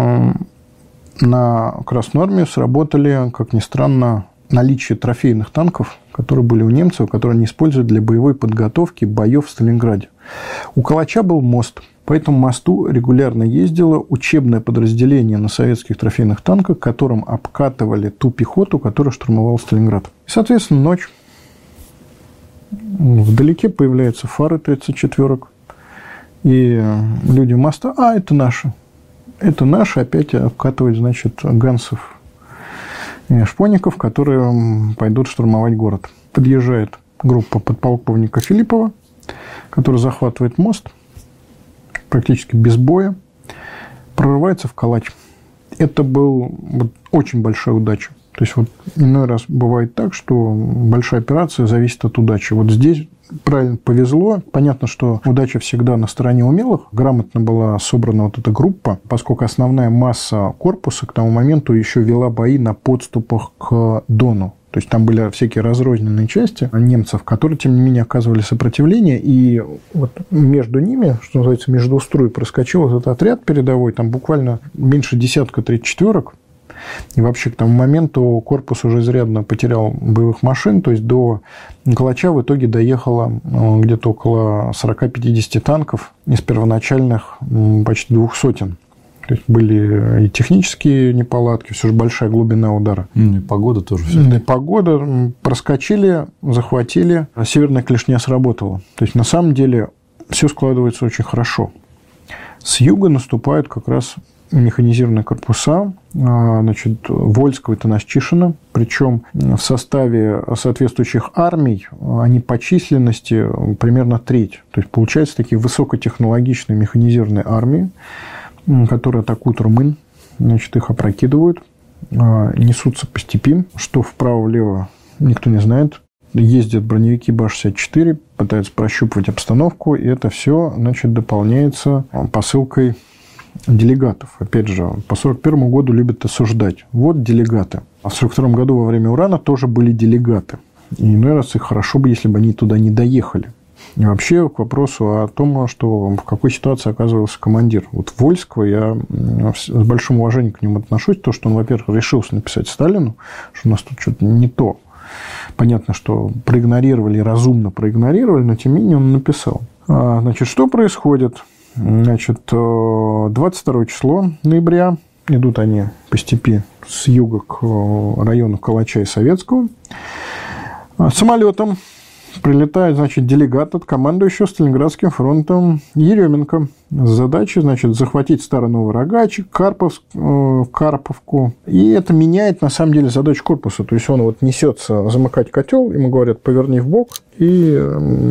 на Красную Армию сработали, как ни странно, наличие трофейных танков, которые были у немцев, которые они используют для боевой подготовки боев в Сталинграде. У Калача был мост. По этому мосту регулярно ездило учебное подразделение на советских трофейных танках, которым обкатывали ту пехоту, которая штурмовала Сталинград. И, соответственно, ночь. Вдалеке появляются фары 34-ок. И люди моста, это наши. Это наши, опять обкатывают, значит, ганцев и шпонников, которые пойдут штурмовать город. Подъезжает группа подполковника Филиппова, который захватывает мост, практически без боя, прорывается в Калач. Это была очень большая удача. То есть, вот иной раз бывает так, что большая операция зависит от удачи. Вот здесь правильно повезло. Понятно, что удача всегда на стороне умелых. Грамотно была собрана вот эта группа, поскольку основная масса корпуса к тому моменту еще вела бои на подступах к Дону. То есть, там были всякие разрозненные части немцев, которые, тем не менее, оказывали сопротивление. И вот между ними, что называется, между строй проскочил этот отряд передовой. Там буквально меньше десятка 34-ок. И вообще к тому моменту корпус уже изрядно потерял боевых машин. То есть, до Калача в итоге доехало где-то около 40-50 танков из первоначальных почти 200. То есть, были и технические неполадки, все же большая глубина удара. И погода тоже. И погода. Проскочили, захватили. Северная клешня сработала. То есть, на самом деле, все складывается очень хорошо. С юга наступают как раз механизированные корпуса, значит, Вольского и Танасчишина, причем в составе соответствующих армий они по численности примерно треть. То есть, получается, такие высокотехнологичные механизированные армии. которые атакуют румын. Значит, их опрокидывают, несутся по степи, что вправо-влево никто не знает. Ездят броневики Ба-64, пытаются прощупывать обстановку, и это все, значит, дополняется посылкой делегатов. Опять же, по 1941 году любят осуждать. Вот делегаты. А в 1942 году во время Урана тоже были делегаты. И иной раз их хорошо бы, если бы они туда не доехали. И вообще к вопросу о том, что в какой ситуации оказывался командир. Вот Вольского я с большим уважением к нему отношусь. То, что он, во-первых, решился написать Сталину, что у нас тут что-то не то. Понятно, что проигнорировали, разумно проигнорировали, но тем не менее он написал. Значит, что происходит? Значит, 22 число ноября, идут они по степи с юга к району Калача и Советского. Самолетом прилетает, значит, делегат от командующего Сталинградским фронтом Еременко с задачей, значит, захватить Старый Новый Рогач, Карповку. И это меняет, на самом деле, задачу корпуса. То есть он вот несется замыкать котел, ему говорят, поверни в бок и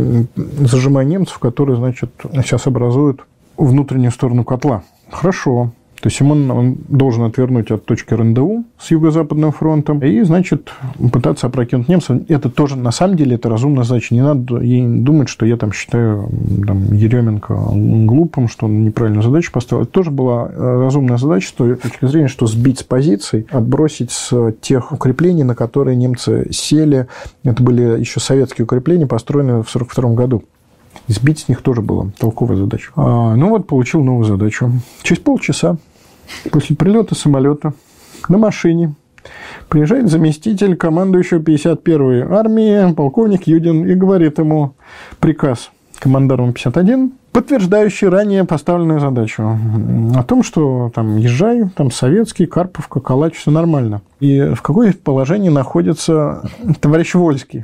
зажимай немцев, которые, значит, сейчас образуют внутреннюю сторону котла. Хорошо. То есть он должен отвернуть от точки РНДУ с юго-западным фронтом и, значит, пытаться опрокинуть немцев. Это тоже, на самом деле, это разумная задача. Не надо ей думать, что я там считаю Еременко глупым, что он неправильную задачу поставил. Это тоже была разумная задача с той точки зрения, что сбить с позиций, отбросить с тех укреплений, на которые немцы сели. Это были еще советские укрепления, построенные в 1942 году. Сбить с них тоже была толковая задача. Ну вот, получил новую задачу. Через полчаса после прилета самолета на машине приезжает заместитель командующего 51-й армии, полковник Юдин, и говорит ему приказ командарму 51, подтверждающий ранее поставленную задачу о том, что там езжай, там Советский, Карповка, Калач, все нормально. И в какое положении находится товарищ Вольский.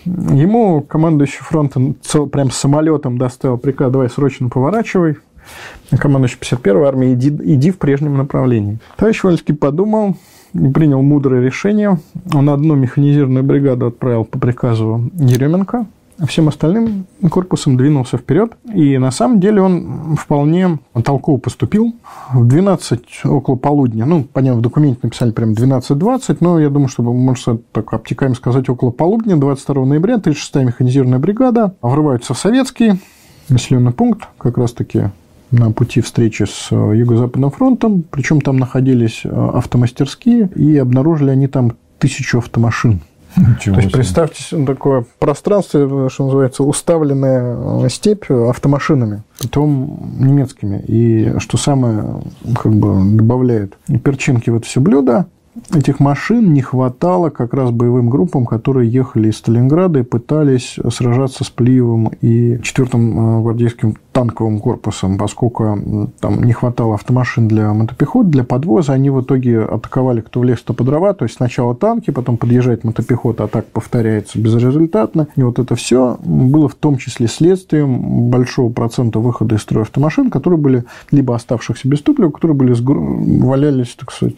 Ему командующий фронтом прям самолетом доставил приказ, давай срочно поворачивай. Командующий 51-й армии, иди в прежнем направлении. Товарищ Вольский подумал и принял мудрое решение. Он одну механизированную бригаду отправил по приказу Еременко, а всем остальным корпусом двинулся вперед. И на самом деле он вполне толково поступил. В 12 около полудня, ну, понятно, в документе написали прям 12:20, но я думаю, чтобы, можно так обтекаемо сказать, около полудня, 22 ноября, 36-я механизированная бригада врываются в Советский населенный пункт, как раз-таки на пути встречи с Юго-Западным фронтом. Причем там находились автомастерские, и обнаружили они там 1000 автомашин. То есть, представьте, такое пространство, что называется, уставленная степь автомашинами, потом немецкими. И что самое, как бы, добавляет перчинки в это все блюдо, этих машин не хватало как раз боевым группам, которые ехали из Сталинграда и пытались сражаться с Плиевым и 4-м гвардейским танковым корпусом, поскольку там не хватало автомашин для мотопехоты, для подвоза. Они в итоге атаковали кто в лес, кто по дрова. То есть сначала танки, потом подъезжает мотопехота, а так повторяется безрезультатно. И вот это все было в том числе следствием большого процента выхода из строя автомашин, которые были либо оставшихся без топлива, которые были валялись, так сказать,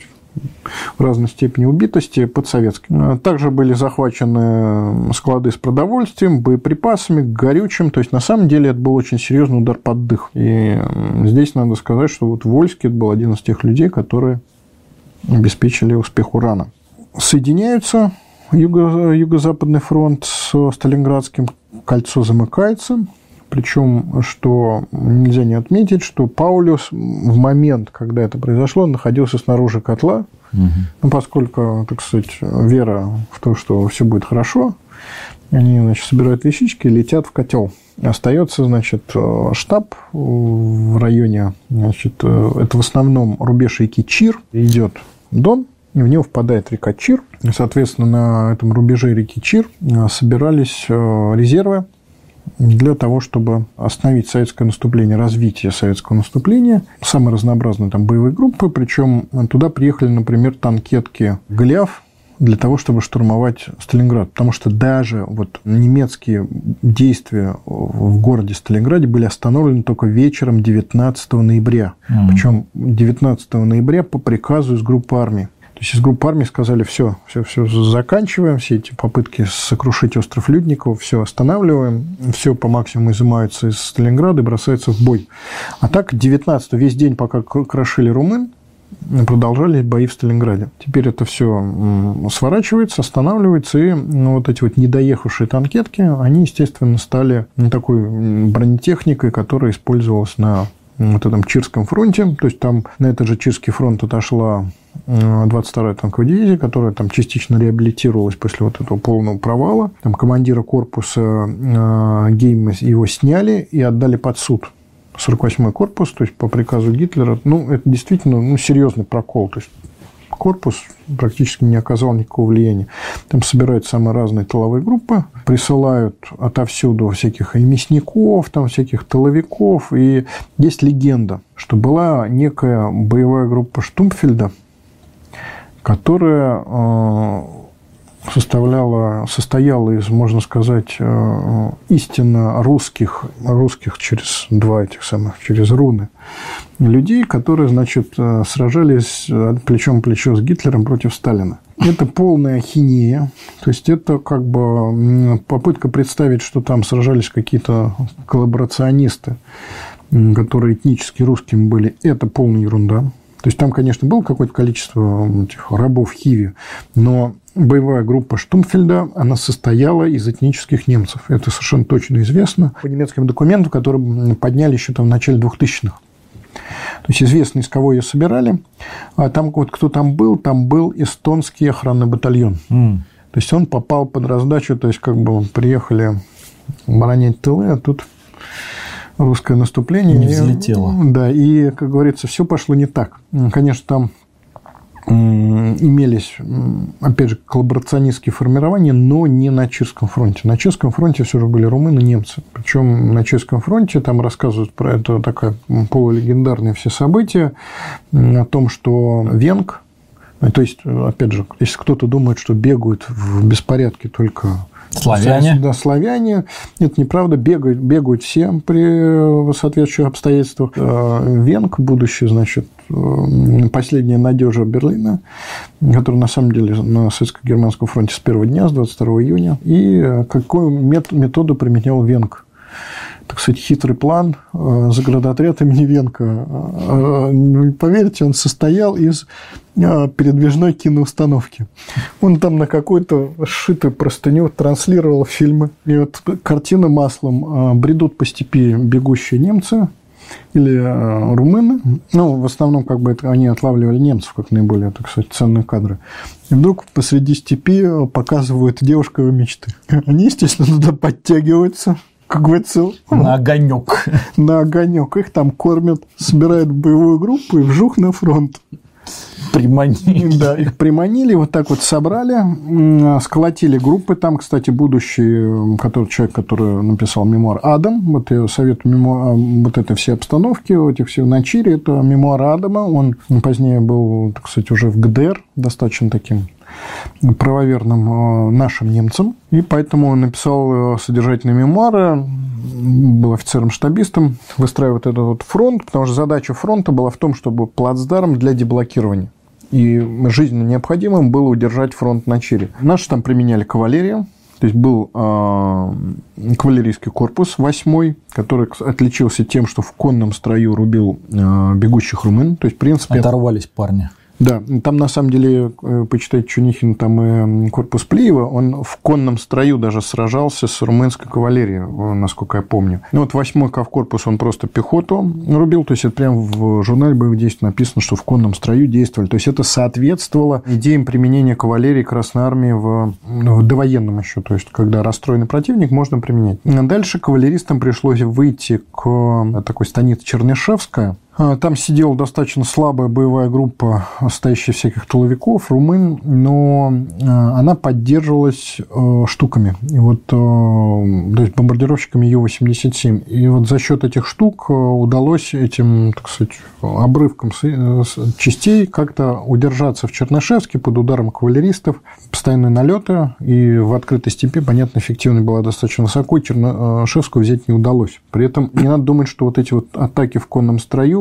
в разной степени убитости под советским. Также были захвачены склады с продовольствием, боеприпасами, горючим. То есть, на самом деле, это был очень серьезный удар под дых. И здесь надо сказать, что вот Вольский был один из тех людей, которые обеспечили успех Урана. Соединяются Юго-Западный фронт с Сталинградским, кольцо замыкается. Причем, что нельзя не отметить, что Паулюс в момент, когда это произошло, он находился снаружи котла. Ну, поскольку, так сказать, вера в то, что все будет хорошо, они, значит, собирают вещички и летят в котел. Остается, значит, штаб в районе, значит, это в основном рубеж реки Чир, идет Дон, и в него впадает река Чир. И, соответственно, на этом рубеже реки Чир собирались резервы для того, чтобы остановить советское наступление, развитие советского наступления. Самые разнообразные там боевые группы, причем туда приехали, например, танкетки «Голиаф» для того, чтобы штурмовать Сталинград. Потому что даже вот немецкие действия в городе Сталинграде были остановлены только вечером 19 ноября. Причем 19 ноября по приказу из группы армий. То есть из группы армий сказали, все, заканчиваем, все эти попытки сокрушить остров Людниково, все останавливаем, все по максимуму изымаются из Сталинграда и бросаются в бой. А так 19-го, весь день, пока крошили румын, продолжались бои в Сталинграде. Теперь это все сворачивается, останавливается, и вот эти вот недоехавшие танкетки, они, естественно, стали такой бронетехникой, которая использовалась на вот этом Чирском фронте. То есть там на этот же Чирский фронт отошла 22-я танковая дивизия, которая там частично реабилитировалась после вот этого полного провала. Там командира корпуса Гейма его сняли и отдали под суд. 48-й корпус, то есть по приказу Гитлера, это действительно серьезный прокол. То есть корпус практически не оказал никакого влияния. Там собирают самые разные тыловые группы, присылают отовсюду всяких и мясников, там всяких тыловиков. И есть легенда, что была некая боевая группа Штумпфельда, которая состояла из, можно сказать, истинно русских через через руны, людей, которые, сражались плечом к плечу с Гитлером против Сталина. Это полная ахинея. То есть, это попытка представить, что там сражались какие-то коллаборационисты, которые этнически русскими были. Это полная ерунда. То есть, там, конечно, было какое-то количество этих рабов в Хиве, но боевая группа Штумфельда, она состояла из этнических немцев. Это совершенно точно известно по немецким документам, которые подняли еще в начале 2000-х. То есть, известно, из кого ее собирали. А там кто там был эстонский охранный батальон. То есть, он попал под раздачу, то есть, приехали оборонять тылы, а тут русское наступление. Не взлетело. Да, и, как говорится, все пошло не так. Конечно, там имелись, опять же, коллаборационистские формирования, но не на Чирском фронте. На Чирском фронте все же были румыны, немцы. Причем на Чирском фронте там рассказывают про это такое полулегендарные все события о том, что Венг, то есть, опять же, если кто-то думает, что бегают в беспорядке только славяне. Да, славяне. Это неправда. Бегают все при соответствующих обстоятельствах. Венг, будущий, последняя надежа Берлина, который, на самом деле, на советско-германском фронте с первого дня, с 22 июня. И какую методу применял Венг? Так сказать, хитрый план, заградотряд имени Венка. Поверьте, он состоял из передвижной киноустановки. Он там на какую-то сшитую простыню транслировал фильмы. И вот картина маслом. Бредут по степи бегущие немцы или румыны. В основном, это они отлавливали немцев, как наиболее, так сказать, ценные кадры. И вдруг посреди степи показывают девушку его мечты. Они, естественно, туда подтягиваются. Как говорится, на огонек. На огонек. Их там кормят, собирают боевую группу и вжух на фронт. Приманили. Да, их приманили, вот так вот собрали, сколотили группы. Там, кстати, будущий человек, который написал мемуар Адам, вот я советую вот это все обстановки, этих всех на Чире, это мемуар Адама. Он позднее был, так сказать, уже в ГДР, достаточно таким правоверным нашим немцам. И поэтому он написал содержательные мемуары, был офицером-штабистом, выстраивает этот вот фронт, потому что задача фронта была в том, чтобы плацдарм для деблокирования. И жизненно необходимым было удержать фронт на Чире. Наши там применяли кавалерию. То есть, был кавалерийский корпус 8-й, который отличился тем, что в конном строю рубил бегущих румын. То есть, в принципе... Оторвались парни. Да, там, на самом деле, почитайте Чунихин, там и корпус Плиева, он в конном строю даже сражался с румынской кавалерией, насколько я помню. Вот 8-й кавкорпус, он просто пехоту рубил, то есть, это прямо в журнале боевых действий написано, что в конном строю действовали. То есть, это соответствовало идеям применения кавалерии Красной Армии в довоенном еще, то есть, когда расстроенный противник, можно применять. Дальше кавалеристам пришлось выйти к такой станице Чернышевская. Там сидела достаточно слабая боевая группа, состоящая из всяких тыловиков, румын, но она поддерживалась штуками, то есть бомбардировщиками Ю-87. И вот за счет этих штук удалось этим, так сказать, обрывком частей как-то удержаться в Чернышевске под ударом кавалеристов, постоянные налеты, и в открытой степи, понятно, эффективность была достаточно высокой, Чернышевскую взять не удалось. При этом не надо думать, что вот эти вот атаки в конном строю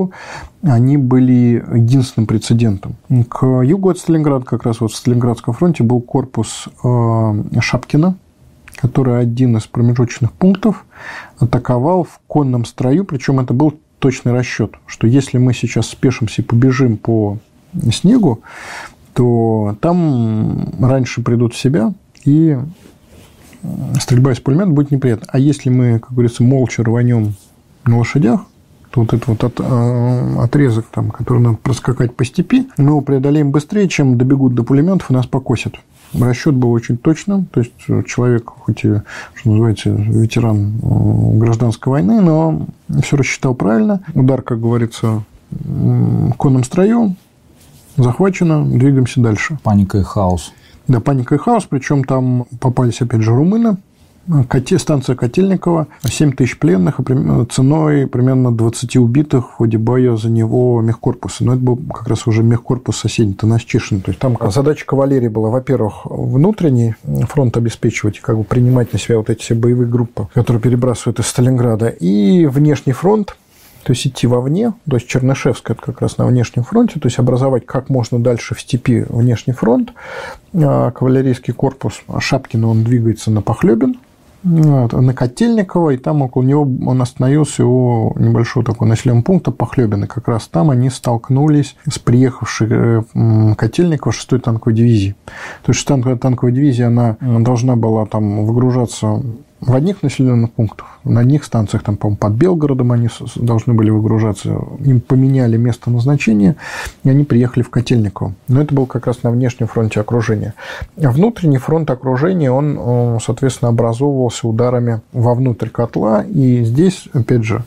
строю, они были единственным прецедентом. К югу от Сталинграда, как раз вот в Сталинградском фронте, был корпус Шапкина, который один из промежуточных пунктов атаковал в конном строю, причем это был точный расчет, что если мы сейчас спешимся и побежим по снегу, то там раньше придут в себя, и стрельба из пулемета будет неприятна. А если мы, как говорится, молча рванем на лошадях, то вот этот вот отрезок, там, который надо проскакать по степи, мы его преодолеем быстрее, чем добегут до пулеметов и нас покосят. Расчет был очень точным, то есть человек, хоть и, что называется, ветеран гражданской войны, но все рассчитал правильно. Удар, как говорится, в конном строю, захвачено, двигаемся дальше. Паника и хаос. Да, паника и хаос, причем там попались, опять же, румыны. Станция Котельникова, 7 тысяч пленных, ценой примерно 20 убитых в ходе боя за него мехкорпуса. Но это был как раз уже мехкорпус соседний, Танасчишин. То есть там задача кавалерии была, во-первых, внутренний фронт обеспечивать, как бы принимать на себя вот эти все боевые группы, которые перебрасывают из Сталинграда, и внешний фронт, то есть идти вовне, то есть Чернышевская, это как раз на внешнем фронте, то есть образовать как можно дальше в степи внешний фронт. Кавалерийский корпус Шапкина, он двигается на Похлебин, на Котельниково, и там около него он остановился у небольшого такого населенного пункта Похлебин, и как раз там они столкнулись с приехавшей Котельниково 6-й танковой дивизией. То есть 6-я танковая дивизия, она должна была там выгружаться в одних населенных пунктах, на одних станциях, там, по-моему, под Белгородом они должны были выгружаться, им поменяли место назначения, и они приехали в Котельниково. Но это был как раз на внешнем фронте окружения. А внутренний фронт окружения, он, соответственно, образовывался ударами вовнутрь котла, и здесь, опять же,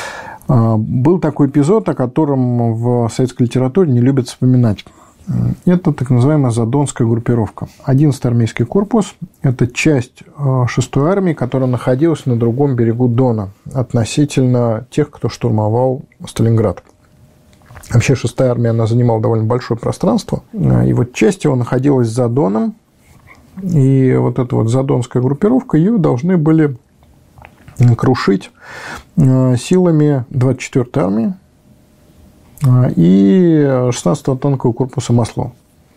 был такой эпизод, о котором в советской литературе не любят вспоминать. Это так называемая Задонская группировка. 11-й армейский корпус – это часть 6-й армии, которая находилась на другом берегу Дона относительно тех, кто штурмовал Сталинград. Вообще 6-я армия, она занимала довольно большое пространство, и вот часть его находилась за Доном, и вот эта вот Задонская группировка, ее должны были крушить силами 24-й армии и 16-го танкового корпуса Маслова.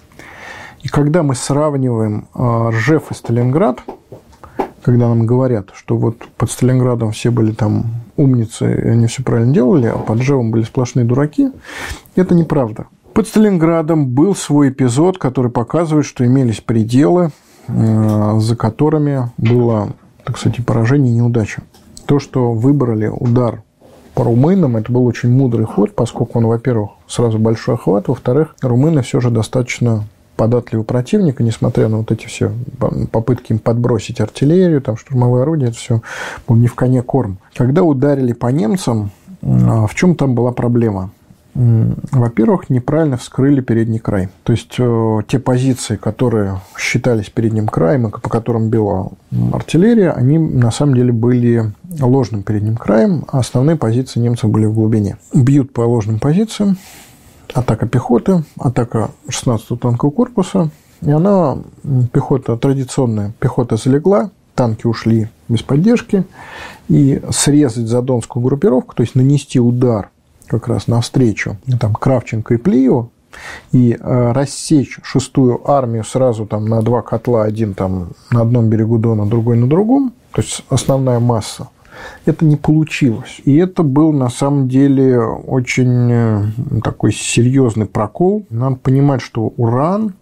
И когда мы сравниваем Ржев и Сталинград, когда нам говорят, что вот под Сталинградом все были там умницы, и они все правильно делали, а под Ржевом были сплошные дураки, это неправда. Под Сталинградом был свой эпизод, который показывает, что имелись пределы, за которыми было, так сказать, поражение и неудача. То, что выбрали удар по румынам, это был очень мудрый ход, поскольку он, во-первых, сразу большой охват, во-вторых, румыны все же достаточно податливый противник, и несмотря на вот эти все попытки им подбросить артиллерию, там, штурмовые орудия, это все был не в коне корм. Когда ударили по немцам, в чем там была проблема? Во-первых, неправильно вскрыли передний край. То есть те позиции, которые считались передним краем и по которым била артиллерия, они на самом деле были ложным передним краем, а основные позиции немцев были в глубине. Бьют по ложным позициям, атака пехоты, атака 16-го танкового корпуса, и она, пехота традиционная, пехота залегла, танки ушли без поддержки, и срезать Задонскую группировку, то есть нанести удар как раз навстречу там, Кравченко и Плиеву, и рассечь 6-ю армию сразу там, на два котла, один там, на одном берегу Дона, другой на другом, то есть основная масса, это не получилось. И это был на самом деле очень такой серьезный прокол. Надо понимать, что уран,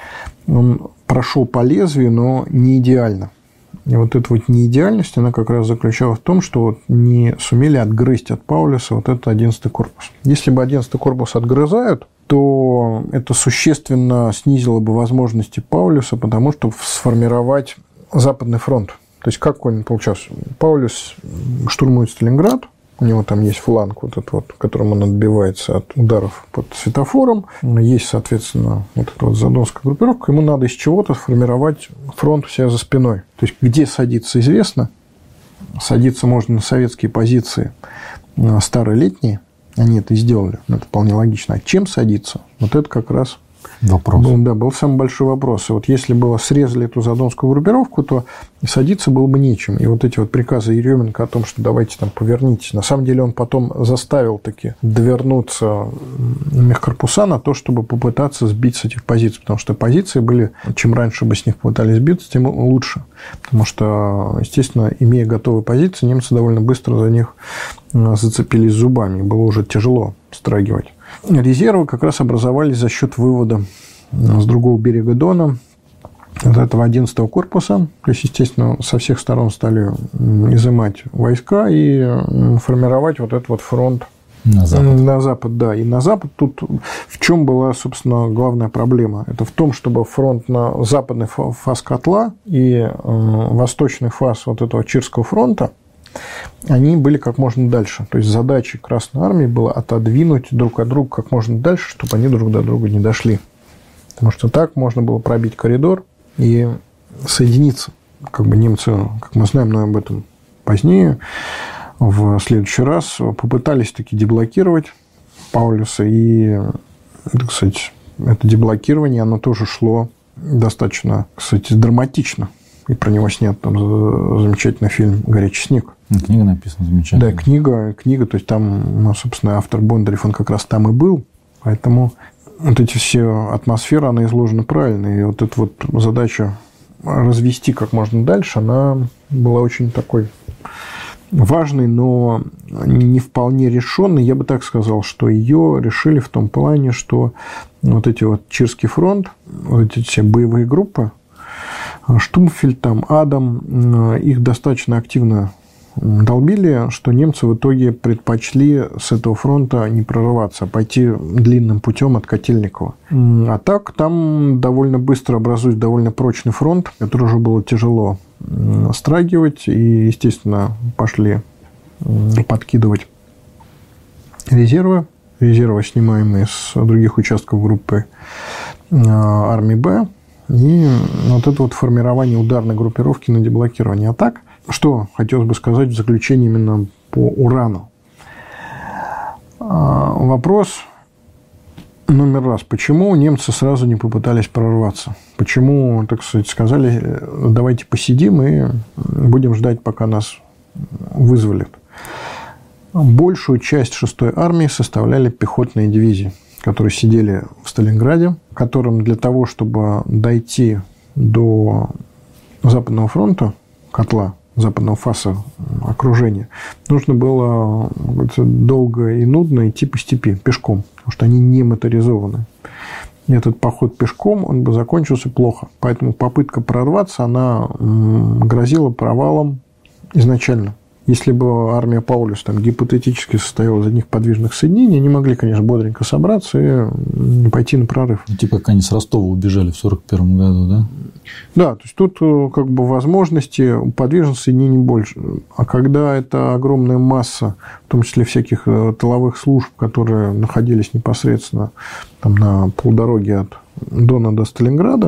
он прошел по лезвию, но не идеально. И вот эта вот неидеальность, она как раз заключалась в том, что вот не сумели отгрызть от Паулюса вот этот 11-й корпус. Если бы 11-й корпус отгрызают, то это существенно снизило бы возможности Паулюса, потому что сформировать Западный фронт. То есть, как он получался? Паулюс штурмует Сталинград, у него там есть фланг, вот этот вот, которым он отбивается от ударов под светофором. Есть, соответственно, вот эта вот Задонская группировка. Ему надо из чего-то сформировать фронт у себя за спиной. То есть, где садиться, известно. Садиться можно на советские позиции старые летние. Они это сделали. Это вполне логично. А чем садиться? Вот это как раз Вопрос. Был самый большой вопрос. И вот если бы срезали эту задонскую группировку, то садиться было бы нечем. И вот эти вот приказы Еременко о том, что давайте там повернитесь, на самом деле он потом заставил таки довернуться мехкорпуса на то, чтобы попытаться сбить с этих позиций. Потому что позиции были, чем раньше бы с них попытались сбиться, тем лучше. Потому что, естественно, имея готовые позиции, немцы довольно быстро за них зацепились зубами. Было уже тяжело страгивать. Резервы как раз образовались за счет вывода с другого берега Дона от этого 11-го корпуса. То есть, естественно, со всех сторон стали изымать войска и формировать вот этот вот фронт на запад. Да. И на запад тут в чем была, собственно, главная проблема? Это в том, чтобы фронт на западный фас котла и восточный фас вот этого Чирского фронта, они были как можно дальше. То есть, задача Красной Армии была отодвинуть друг от друга как можно дальше, чтобы они друг до друга не дошли. Потому что так можно было пробить коридор и соединиться. Как бы немцы, как мы знаем, но об этом позднее, в следующий раз попытались таки деблокировать Паулюса. И, так сказать, это деблокирование, оно тоже шло достаточно, кстати, драматично. И про него снят там замечательный фильм «Горячий снег». Книга написана замечательно. Да, книга, то есть там, ну, собственно, автор Бондарев, он как раз там и был, поэтому вот эти все атмосферы, она изложена правильно, и вот эта вот задача развести как можно дальше, она была очень такой важной, но не вполне решенной. Я бы так сказал, что ее решили в том плане, что вот эти вот Чирский фронт, вот эти все боевые группы, Штумфельд, там, Адам, их достаточно активно долбили, что немцы в итоге предпочли с этого фронта не прорываться, а пойти длинным путем от Котельникова. А так там довольно быстро образуется довольно прочный фронт, который уже было тяжело страгивать, и, естественно, пошли подкидывать резервы, снимаемые с других участков группы армии Б. И вот это вот формирование ударной группировки на деблокирование. А так, что хотелось бы сказать в заключение именно по урану. Вопрос номер раз. Почему немцы сразу не попытались прорваться? Почему, так сказать, сказали, давайте посидим и будем ждать, пока нас вызволят? Большую часть 6-й армии составляли пехотные дивизии, которые сидели в Сталинграде, которым для того, чтобы дойти до Западного фронта, котла, западного фаса окружения, нужно было долго и нудно идти по степи, пешком, потому что они не моторизованы. И этот поход пешком, он бы закончился плохо. Поэтому попытка прорваться, она грозила провалом изначально. Если бы армия Паулюс там гипотетически состояла из одних подвижных соединений, они могли, конечно, бодренько собраться и пойти на прорыв. Типа как они с Ростова убежали в 1941 году, да? Да, то есть тут как бы возможности у подвижных соединений больше. А когда это огромная масса, в том числе всяких тыловых служб, которые находились непосредственно там, на полдороге от Дона до Сталинграда,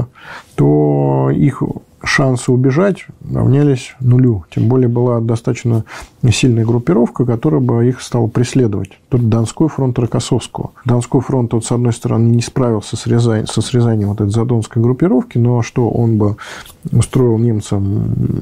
то их шансы убежать равнялись нулю. Тем более была достаточно сильная группировка, которая бы их стала преследовать. Тут Донской фронт Рокоссовского. Донской фронт, вот, с одной стороны, не справился со срезанием вот этой задонской группировки, но что он бы устроил немцам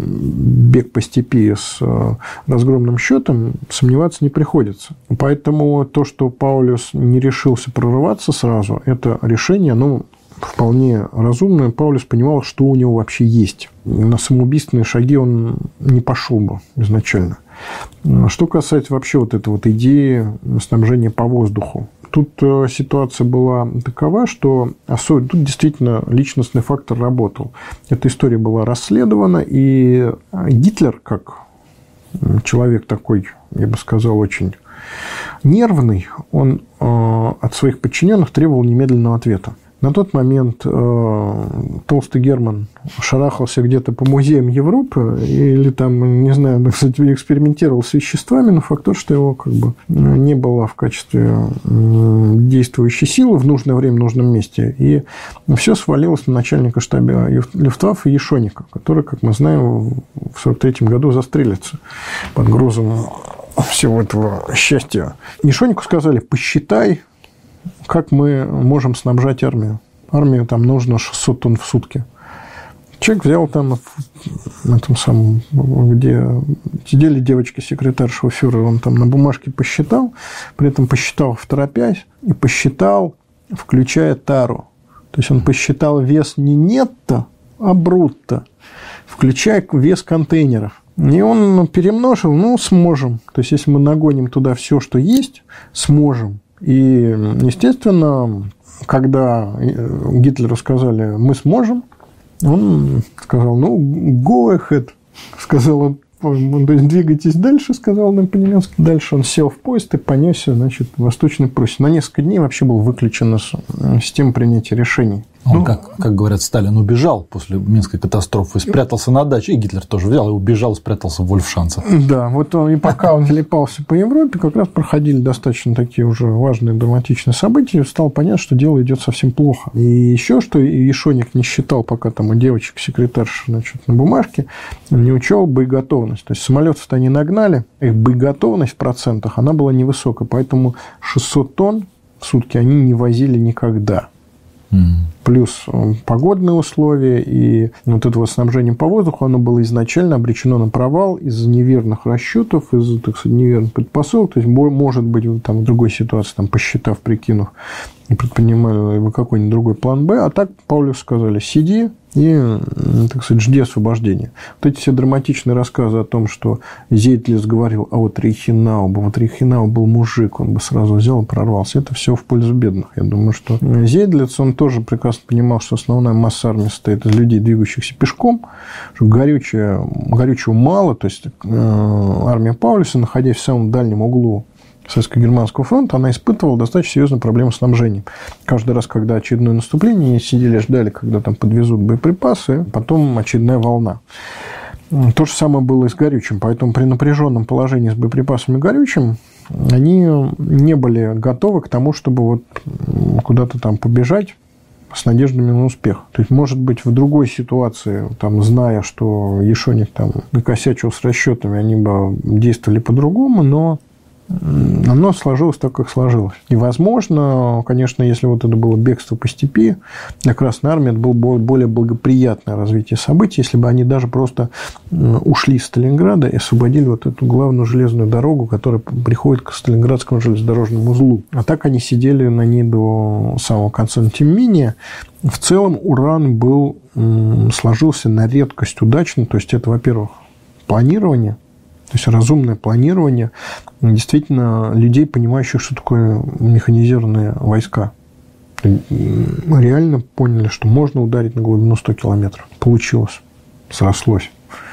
бег по степи с разгромным счетом, сомневаться не приходится. Поэтому то, что Паулюс не решился прорываться сразу, это решение, вполне разумно. Паулюс понимал, что у него вообще есть. На самоубийственные шаги он не пошел бы изначально. Что касается вообще вот этой вот идеи снабжения по воздуху. Тут ситуация была такова, что тут действительно личностный фактор работал. Эта история была расследована, и Гитлер, как человек такой, я бы сказал, очень нервный, он от своих подчиненных требовал немедленного ответа. На тот момент толстый Герман шарахался где-то по музеям Европы или там, не знаю, кстати, экспериментировал с веществами, но факт тот, что его как бы не было в качестве действующей силы в нужное время, в нужном месте. И все свалилось на начальника штаба Люфтваффе Ешоника, который, как мы знаем, в 1943 году застрелится под грузом всего этого счастья. Ешонику сказали: посчитай, как мы можем снабжать армию. Армии там нужно 600 тонн в сутки. Человек взял там, в этом самом, где сидели девочки-секретарши у фюрера, он там на бумажке посчитал, при этом посчитал второпять и посчитал, включая тару. То есть он посчитал вес не нетто, а брутто, включая вес контейнеров. И он перемножил, сможем. То есть, если мы нагоним туда все, что есть, сможем. И, естественно, когда Гитлеру сказали, мы сможем, он сказал, go ahead, сказал он, двигайтесь дальше, сказал он по-немецки. Дальше он сел в поезд и понесся, в Восточной Пруссии. На несколько дней вообще был выключен из системы принятия решений. Он, как говорят, Сталин убежал после Минской катастрофы, спрятался на даче, и Гитлер тоже взял и убежал, спрятался в Вольфшанце. Да, и пока он телепался по Европе, как раз проходили достаточно такие уже важные драматичные события, и стало понятно, что дело идет совсем плохо. И еще что Ешоник не считал, пока там у девочек-секретарш на бумажке, не учел боеготовность. То есть, самолетов-то они нагнали, их боеготовность в процентах, она была невысокая, поэтому 600 тонн в сутки они не возили никогда. Плюс погодные условия и это снабжение по воздуху, оно было изначально обречено на провал из-за неверных расчетов, из-за, неверных предпосылок. То есть, может быть, в другой ситуации, посчитав, прикинув, предпринимали бы какой-нибудь другой план «Б», а так Паулюсу сказали, сиди и, жди освобождения. Вот эти все драматичные рассказы о том, что Зейдлиц говорил, а вот Рейхенау был мужик, он бы сразу взял и прорвался, это все в пользу бедных. Я думаю, что Зейдлиц, он тоже прекрасно понимал, что основная масса армии состоит из людей, двигающихся пешком, что горючего мало, то есть армия Паулюса, находясь в самом дальнем углу Советско-Германского фронта, она испытывала достаточно серьезную проблему с снабжением. Каждый раз, когда очередное наступление, они сидели, ждали, когда там подвезут боеприпасы, потом очередная волна. То же самое было и с горючим. Поэтому при напряженном положении с боеприпасами и горючим они не были готовы к тому, чтобы куда-то там побежать с надеждами на успех. То есть, может быть, в другой ситуации, зная, что Ешоник накосячил с расчетами, они бы действовали по-другому, но оно сложилось так, как сложилось. И, возможно, конечно, если это было бегство по степи, для Красной Армии это было более благоприятное развитие событий, если бы они даже просто ушли из Сталинграда и освободили эту главную железную дорогу, которая приходит к Сталинградскому железнодорожному узлу. А так они сидели на ней до самого конца. Но, тем не менее, в целом уран сложился на редкость удачно. То есть, это, во-первых, планирование, то есть, разумное планирование действительно людей, понимающих, что такое механизированные войска. Мы реально поняли, что можно ударить на глубину 100 километров. Получилось. Срослось.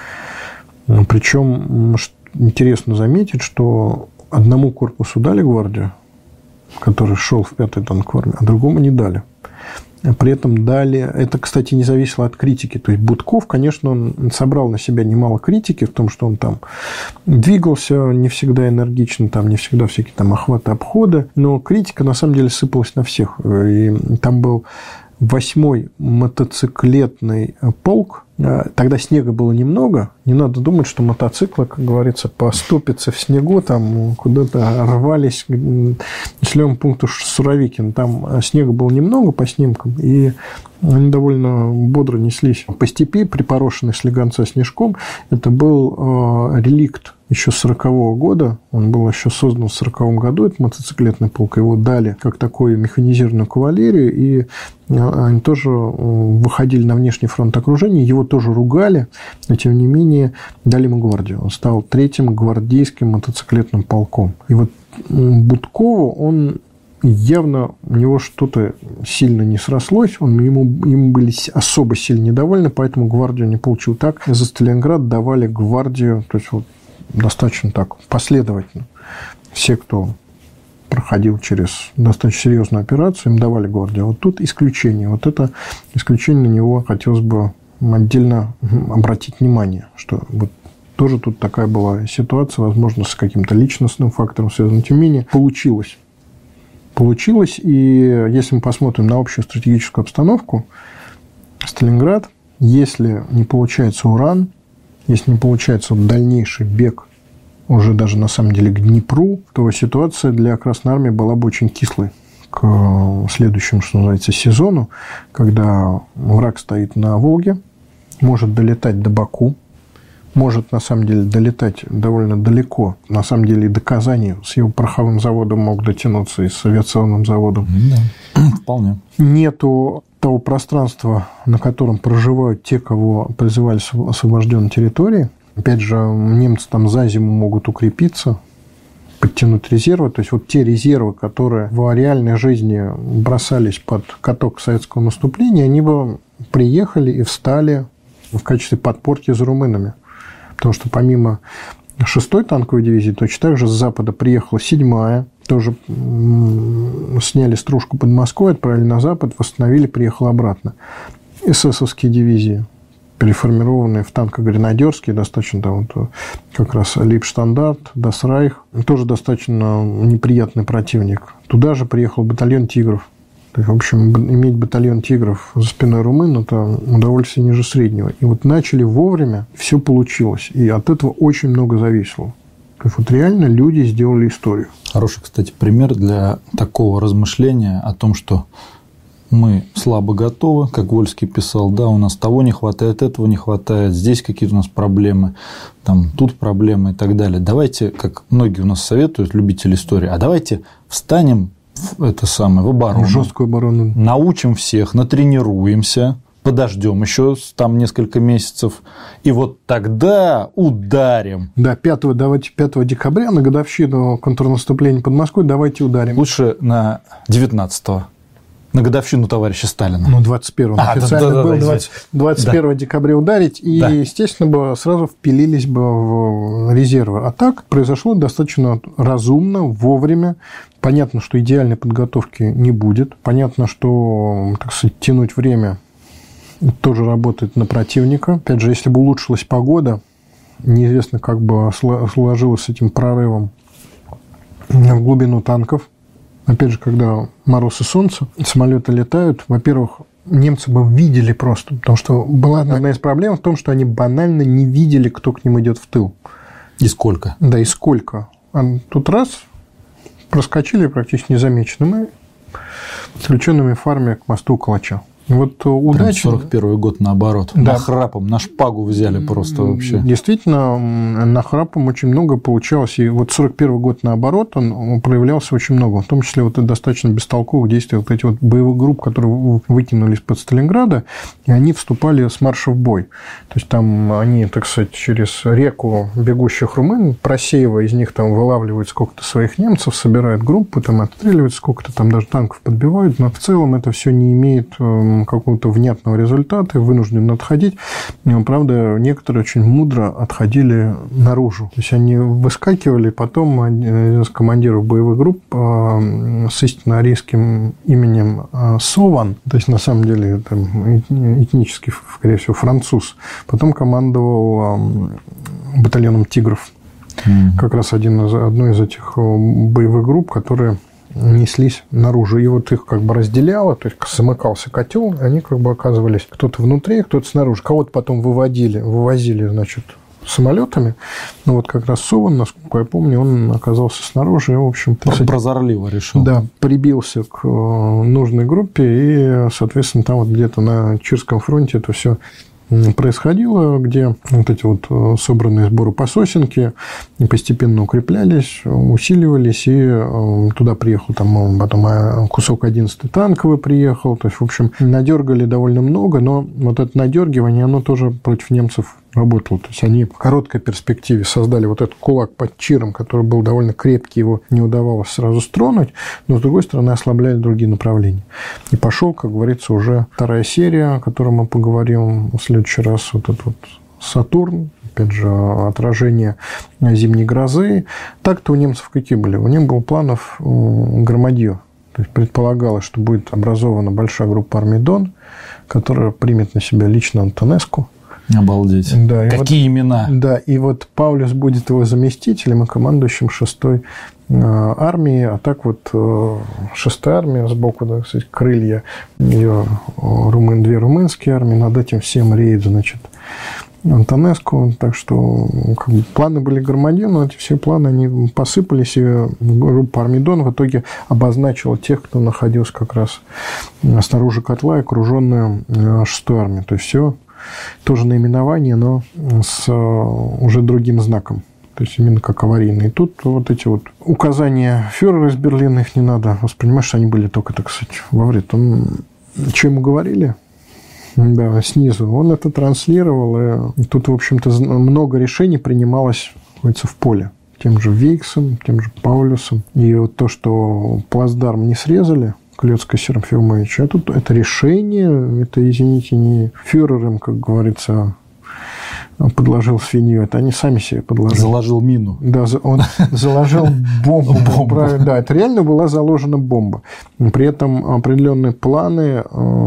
Причем, интересно заметить, что одному корпусу дали гвардию, который шел в 5-й танк-армии, а другому не дали. При этом дали... Это, кстати, не зависело от критики. То есть, Будков, конечно, он собрал на себя немало критики в том, что он двигался не всегда энергично, не всегда всякие охваты, обходы. Но критика, на самом деле, сыпалась на всех. И там был 8-й мотоциклетный полк. Тогда снега было немного. Не надо думать, что мотоциклы, как говорится, по стопице в снегу куда-то рвались к населенному пункту Суровикино. Там снега было немного по снимкам, и они довольно бодро неслись по степи, припорошенной слегонца снежком. Это был реликт еще 40-го года. Он был еще создан в 40-м году, этот мотоциклетный полк. Его дали как такую механизированную кавалерию, и они тоже выходили на внешний фронт окружения. Его тоже ругали, но, тем не менее, дали ему гвардию. Он стал 3-м гвардейским мотоциклетным полком. И Будкову, явно у него что-то сильно не срослось, ему были особо сильно недовольны, поэтому гвардию не получил. Так за Сталинград давали гвардию, то есть достаточно последовательно. Все, кто проходил через достаточно серьезную операцию, им давали гвардию. Тут исключение. Это исключение, на него хотелось бы отдельно обратить внимание, что тоже тут такая была ситуация, возможно, с каким-то личностным фактором связанным. Тем не менее, получилось. И если мы посмотрим на общую стратегическую обстановку, Сталинград, если не получается уран, если не получается дальнейший бег уже даже на самом деле к Днепру, то ситуация для Красной Армии была бы очень кислой. к следующему, что называется, сезону, когда враг стоит на Волге, может долетать до Баку, может, на самом деле, долетать довольно далеко. На самом деле, и до Казани с его пороховым заводом мог дотянуться, и с авиационным заводом. Да, вполне. Нету того пространства, на котором проживают те, кого призывали с освобожденной территории. Опять же, немцы там за зиму могут укрепиться, подтянуть резервы. То есть, вот те резервы, которые в реальной жизни бросались под каток советского наступления, они бы приехали и встали в качестве подпорки за румынами. Потому что помимо 6-й танковой дивизии, точно так же с запада приехала 7-я, тоже сняли стружку под Москвой, отправили на запад, восстановили, приехала обратно. эсэсовские дивизии, переформированные в танко-гренадерские, достаточно там вот, как раз Лейбштандарт, Das Reich, тоже достаточно неприятный противник. Туда же приехал батальон «Тигров». То есть, в общем, иметь батальон «Тигров» за спиной румын – это удовольствие ниже среднего. И вот начали вовремя, все получилось. И от этого очень много зависело. То есть, вот реально люди сделали историю. Хороший, кстати, пример для такого размышления о том, что мы слабо готовы, как Вольский писал, да, у нас того не хватает, этого не хватает, здесь какие-то у нас проблемы, там, тут проблемы и так далее. Давайте, как многие у нас советуют, любители истории, а давайте встанем в оборону. Жесткую оборону. Научим всех, натренируемся, подождем еще там несколько месяцев, и вот тогда ударим. Да, 5 декабря, на годовщину контрнаступления под Москвой, давайте ударим. Лучше на 19-го. На годовщину товарища Сталина. Ну, 21-го. Официально было 21 декабря ударить, и, естественно, бы сразу впилились бы в резервы. А так произошло достаточно разумно, вовремя. Понятно, что идеальной подготовки не будет. Понятно, что, так сказать, тянуть время тоже работает на противника. Опять же, если бы улучшилась погода, неизвестно, как бы сложилось с этим прорывом в глубину танков. Опять же, когда мороз и солнце, самолеты летают, во-первых, немцы бы видели просто, потому что была одна из проблем в том, что они банально не видели, кто к ним идет в тыл. И сколько. Да, и сколько. А тут раз, проскочили практически незамеченными, включенными фарами к мосту Калача. Вот удача. 41-й год наоборот. Да. Нахрапом, на шпагу взяли просто вообще. Действительно, нахрапом очень много получалось. И вот 41-й год наоборот, он проявлялся очень много. В том числе вот достаточно бестолковых действий. Вот эти вот боевых групп, которые выкинулись под Сталинграда, и они вступали с марша в бой. То есть там они, так сказать, через реку бегущих румын, просеивая из них, там вылавливают сколько-то своих немцев, собирают группы, там отстреливают, сколько-то там даже танков подбивают. Но в целом это все не имеет какого-то внятного результата, вынуждены отходить. Правда, некоторые очень мудро отходили наружу. То есть, они выскакивали, потом один из командиров боевых групп с истинно арийским именем Сован, то есть, на самом деле, там, этнически, скорее всего, француз, потом командовал батальоном «Тигров». Как раз одной из этих боевых групп, которые неслись наружу. И вот их как бы разделяло, то есть замыкался котел, и они как бы оказывались кто-то внутри, кто-то снаружи. Кого-то потом вывозили, значит, самолетами. Но вот как раз Сован, насколько я помню, он оказался снаружи и, в общем... Прозорливо решил. Да, прибился к нужной группе, и, соответственно, там вот где-то на Чирском фронте это все происходило, где вот эти вот собранные сборы по сосенке постепенно укреплялись, усиливались, и туда приехал там потом кусок 11-й танковый приехал, то есть, в общем, надергали довольно много, но вот это надергивание, оно тоже против немцев работало. То есть, они в короткой перспективе создали вот этот кулак под Чиром, который был довольно крепкий, его не удавалось сразу стронуть, но, с другой стороны, ослабляли другие направления. И пошел, как говорится, уже вторая серия, о которой мы поговорим в следующий раз, вот этот вот Сатурн, опять же, отражение зимней грозы. Так-то у немцев какие были? У них был планов громадье. То есть, предполагалось, что будет образована большая группа армий Дон, которая примет на себя лично Антонеску. Обалдеть. Да, какие имена. Да, и вот Паулюс будет его заместителем и командующим 6-й армией, а так вот 6-я армия сбоку, да, кстати, крылья, ее две румынские армии, над этим всем реет, значит, Антонеску. Так что как бы, планы были гармонии, но эти все планы они посыпались, и группа Армидон в итоге обозначила тех, кто находился как раз снаружи котла, окруженную 6-й армией. То есть все тоже наименование, но с уже другим знаком. То есть именно как аварийные. И тут вот эти вот указания фюрера из Берлина, их не надо воспринимать, что они были только, так сказать, во вред. Что ему говорили? Да, снизу. Он это транслировал. И тут, в общем-то, много решений принималось, говорится, в поле. Тем же Вейксом, тем же Паулюсом. И вот то, что плацдарм не срезали, Клёцко-Сером Фирмовича, это решение, это, извините, не фюрером, как говорится, подложил свинью, это они сами себе подложили. Заложил мину. Да, он заложил бомбу. Да, это реально была заложена бомба. При этом определенные планы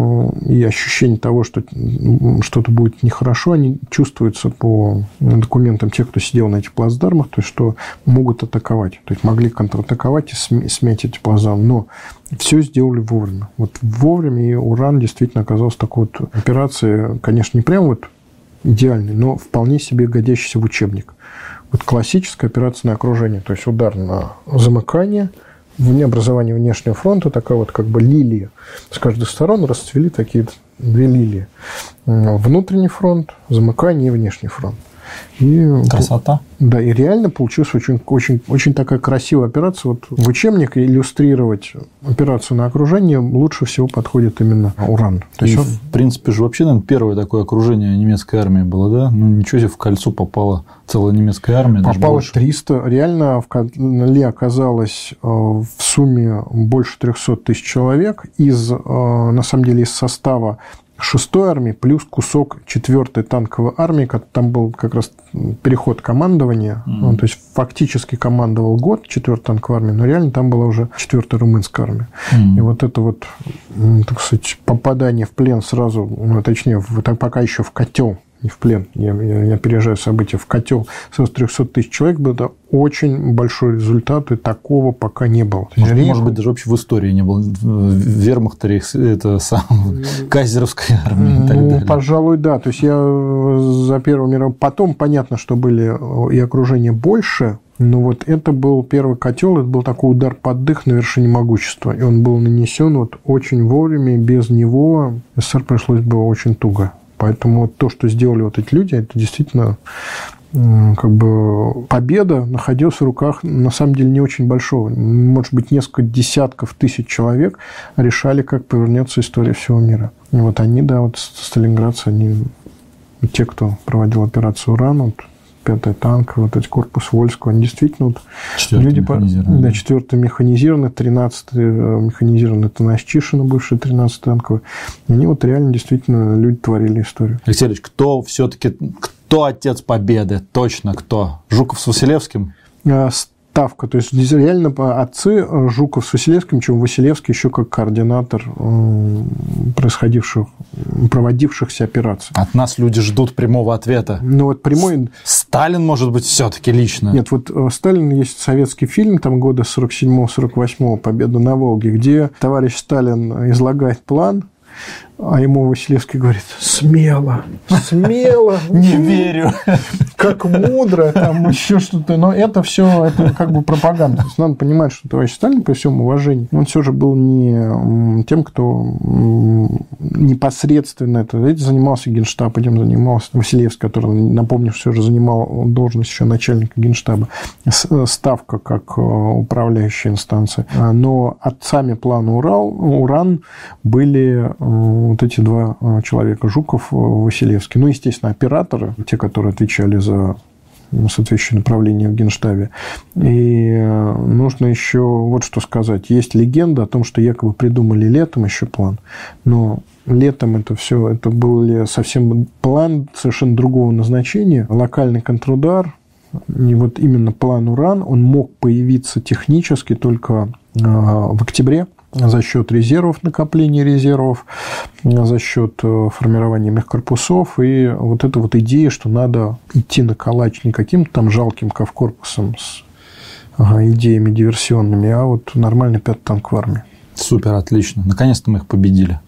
и ощущение того, что что-то будет нехорошо, они чувствуются по документам тех, кто сидел на этих плацдармах, то есть, что могут атаковать. То есть, могли контратаковать и смять эти плацдармы. Но все сделали вовремя. Вот вовремя, и Уран действительно оказался такой вот операцией, конечно, не прям вот идеальный, но вполне себе годящийся в учебник. Вот классическое операционное окружение, то есть удар на замыкание, образование внешнего фронта, такая вот как бы лилия. С каждой стороны расцвели такие две лилии. Внутренний фронт, замыкание и внешний фронт. И, красота. Да, и реально получилась очень такая красивая операция. Вот в учебник иллюстрировать операцию на окружение лучше всего подходит именно Уран. То есть, в принципе, же вообще, наверное, первое такое окружение немецкой армии было, да? Ну, ничего себе, в кольцо попала целая немецкая армия. Попало 300. Реально в котле оказалось в сумме больше 300 тысяч человек. На самом деле, из состава 6-й армии плюс кусок 4-й танковой армии, там был как раз переход командования, то есть фактически командовал год 4-й танковой армии, но реально там была уже 4-я румынская армия. И вот это вот, так сказать, попадание в плен сразу, точнее, пока еще в котел, не в плен, я опережаю события, в котел сразу 300 тысяч человек, это очень большой результат, и такого пока не было. Может быть, даже вообще в истории не было. Вермахта, это кайзеровской армии и так далее. Пожалуй, да. То есть я за Первую мировую... Потом понятно, что были и окружения больше, но вот это был первый котел, это был такой удар под дых на вершине могущества. И он был нанесен вот очень вовремя, и без него СССР пришлось бы очень туго. Поэтому вот то, что сделали вот эти люди, это действительно как бы победа находилась в руках, на самом деле, не очень большого. Может быть, несколько десятков тысяч человек решали, как повернется история всего мира. И вот они, да, вот сталинградцы, они те, кто проводил операцию «Уран», вот 5-й танк, вот эти корпус Вольского, они действительно вот люди, да, 4-й механизированный, 13-й механизированный, это Настишина, бывший 13-й танковый. Они вот реально действительно люди творили историю. Алексей Ильич, кто все-таки, кто отец победы? Точно кто? Жуков с Василевским? Ставка. То есть, реально отцы Жуков с Василевским, чем Василевский еще как координатор проводившихся операций. От нас люди ждут прямого ответа. Ну, вот прямой... Сталин, может быть, все-таки лично? Нет, вот Сталин, есть советский фильм, там года 47-48, «Победа на Волге», где товарищ Сталин излагает план, а ему Василевский говорит: смело, смело. Не верю. Как мудро, там еще что-то. Но это все, это как бы пропаганда. То есть надо понимать, что товарищ Сталин, при всем уважении, он все же был не тем, кто непосредственно это занимался Генштаб, этим занимался Василевский, который, напомню, все же занимал должность еще начальника Генштаба. Ставка как управляющая инстанция. Но отцами плана Уран были вот эти два человека, Жуков, Василевский. Ну, естественно, операторы, те, которые отвечали за соответствующее направление в Генштабе. И нужно еще вот что сказать. Есть легенда о том, что якобы придумали летом еще план, но летом это все, это был совсем план совершенно другого назначения, локальный контрудар. И вот именно план Уран, он мог появиться технически только в октябре, за счет резервов, накопления резервов, за счет формирования мехкорпусов. И вот эта вот идея, что надо идти на калач не каким-то там жалким кавкорпусом с идеями диверсионными, а вот нормальный 5-й танк в армии. Супер, отлично. Наконец-то мы их победили.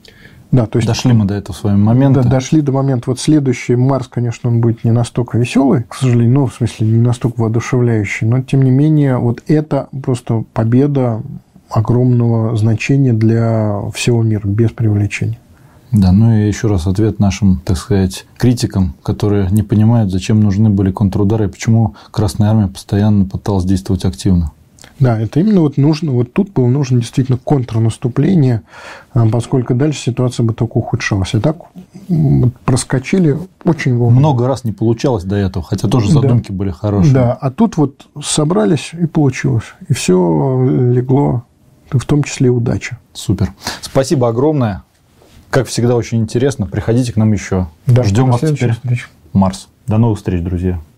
Да, то есть дошли мы до этого с вами момента. Да, дошли до момента. Вот следующий Марс, конечно, он будет не настолько веселый, к сожалению, ну, в смысле, не настолько воодушевляющий, но, тем не менее, вот это просто победа огромного значения для всего мира, без преувеличения. Да, ну и еще раз ответ нашим, так сказать, критикам, которые не понимают, зачем нужны были контрудары и почему Красная Армия постоянно пыталась действовать активно. Да, это именно вот нужно, вот тут было нужно действительно контрнаступление, поскольку дальше ситуация бы только ухудшалась. И так проскочили очень вовремя. Много раз не получалось до этого, хотя тоже задумки были хорошие. Да, а тут вот собрались и получилось. И все легло, в том числе и удача. Супер. Спасибо огромное. Как всегда, очень интересно. Приходите к нам еще. Да, ждем вас теперь. Марс. До новых встреч, друзья.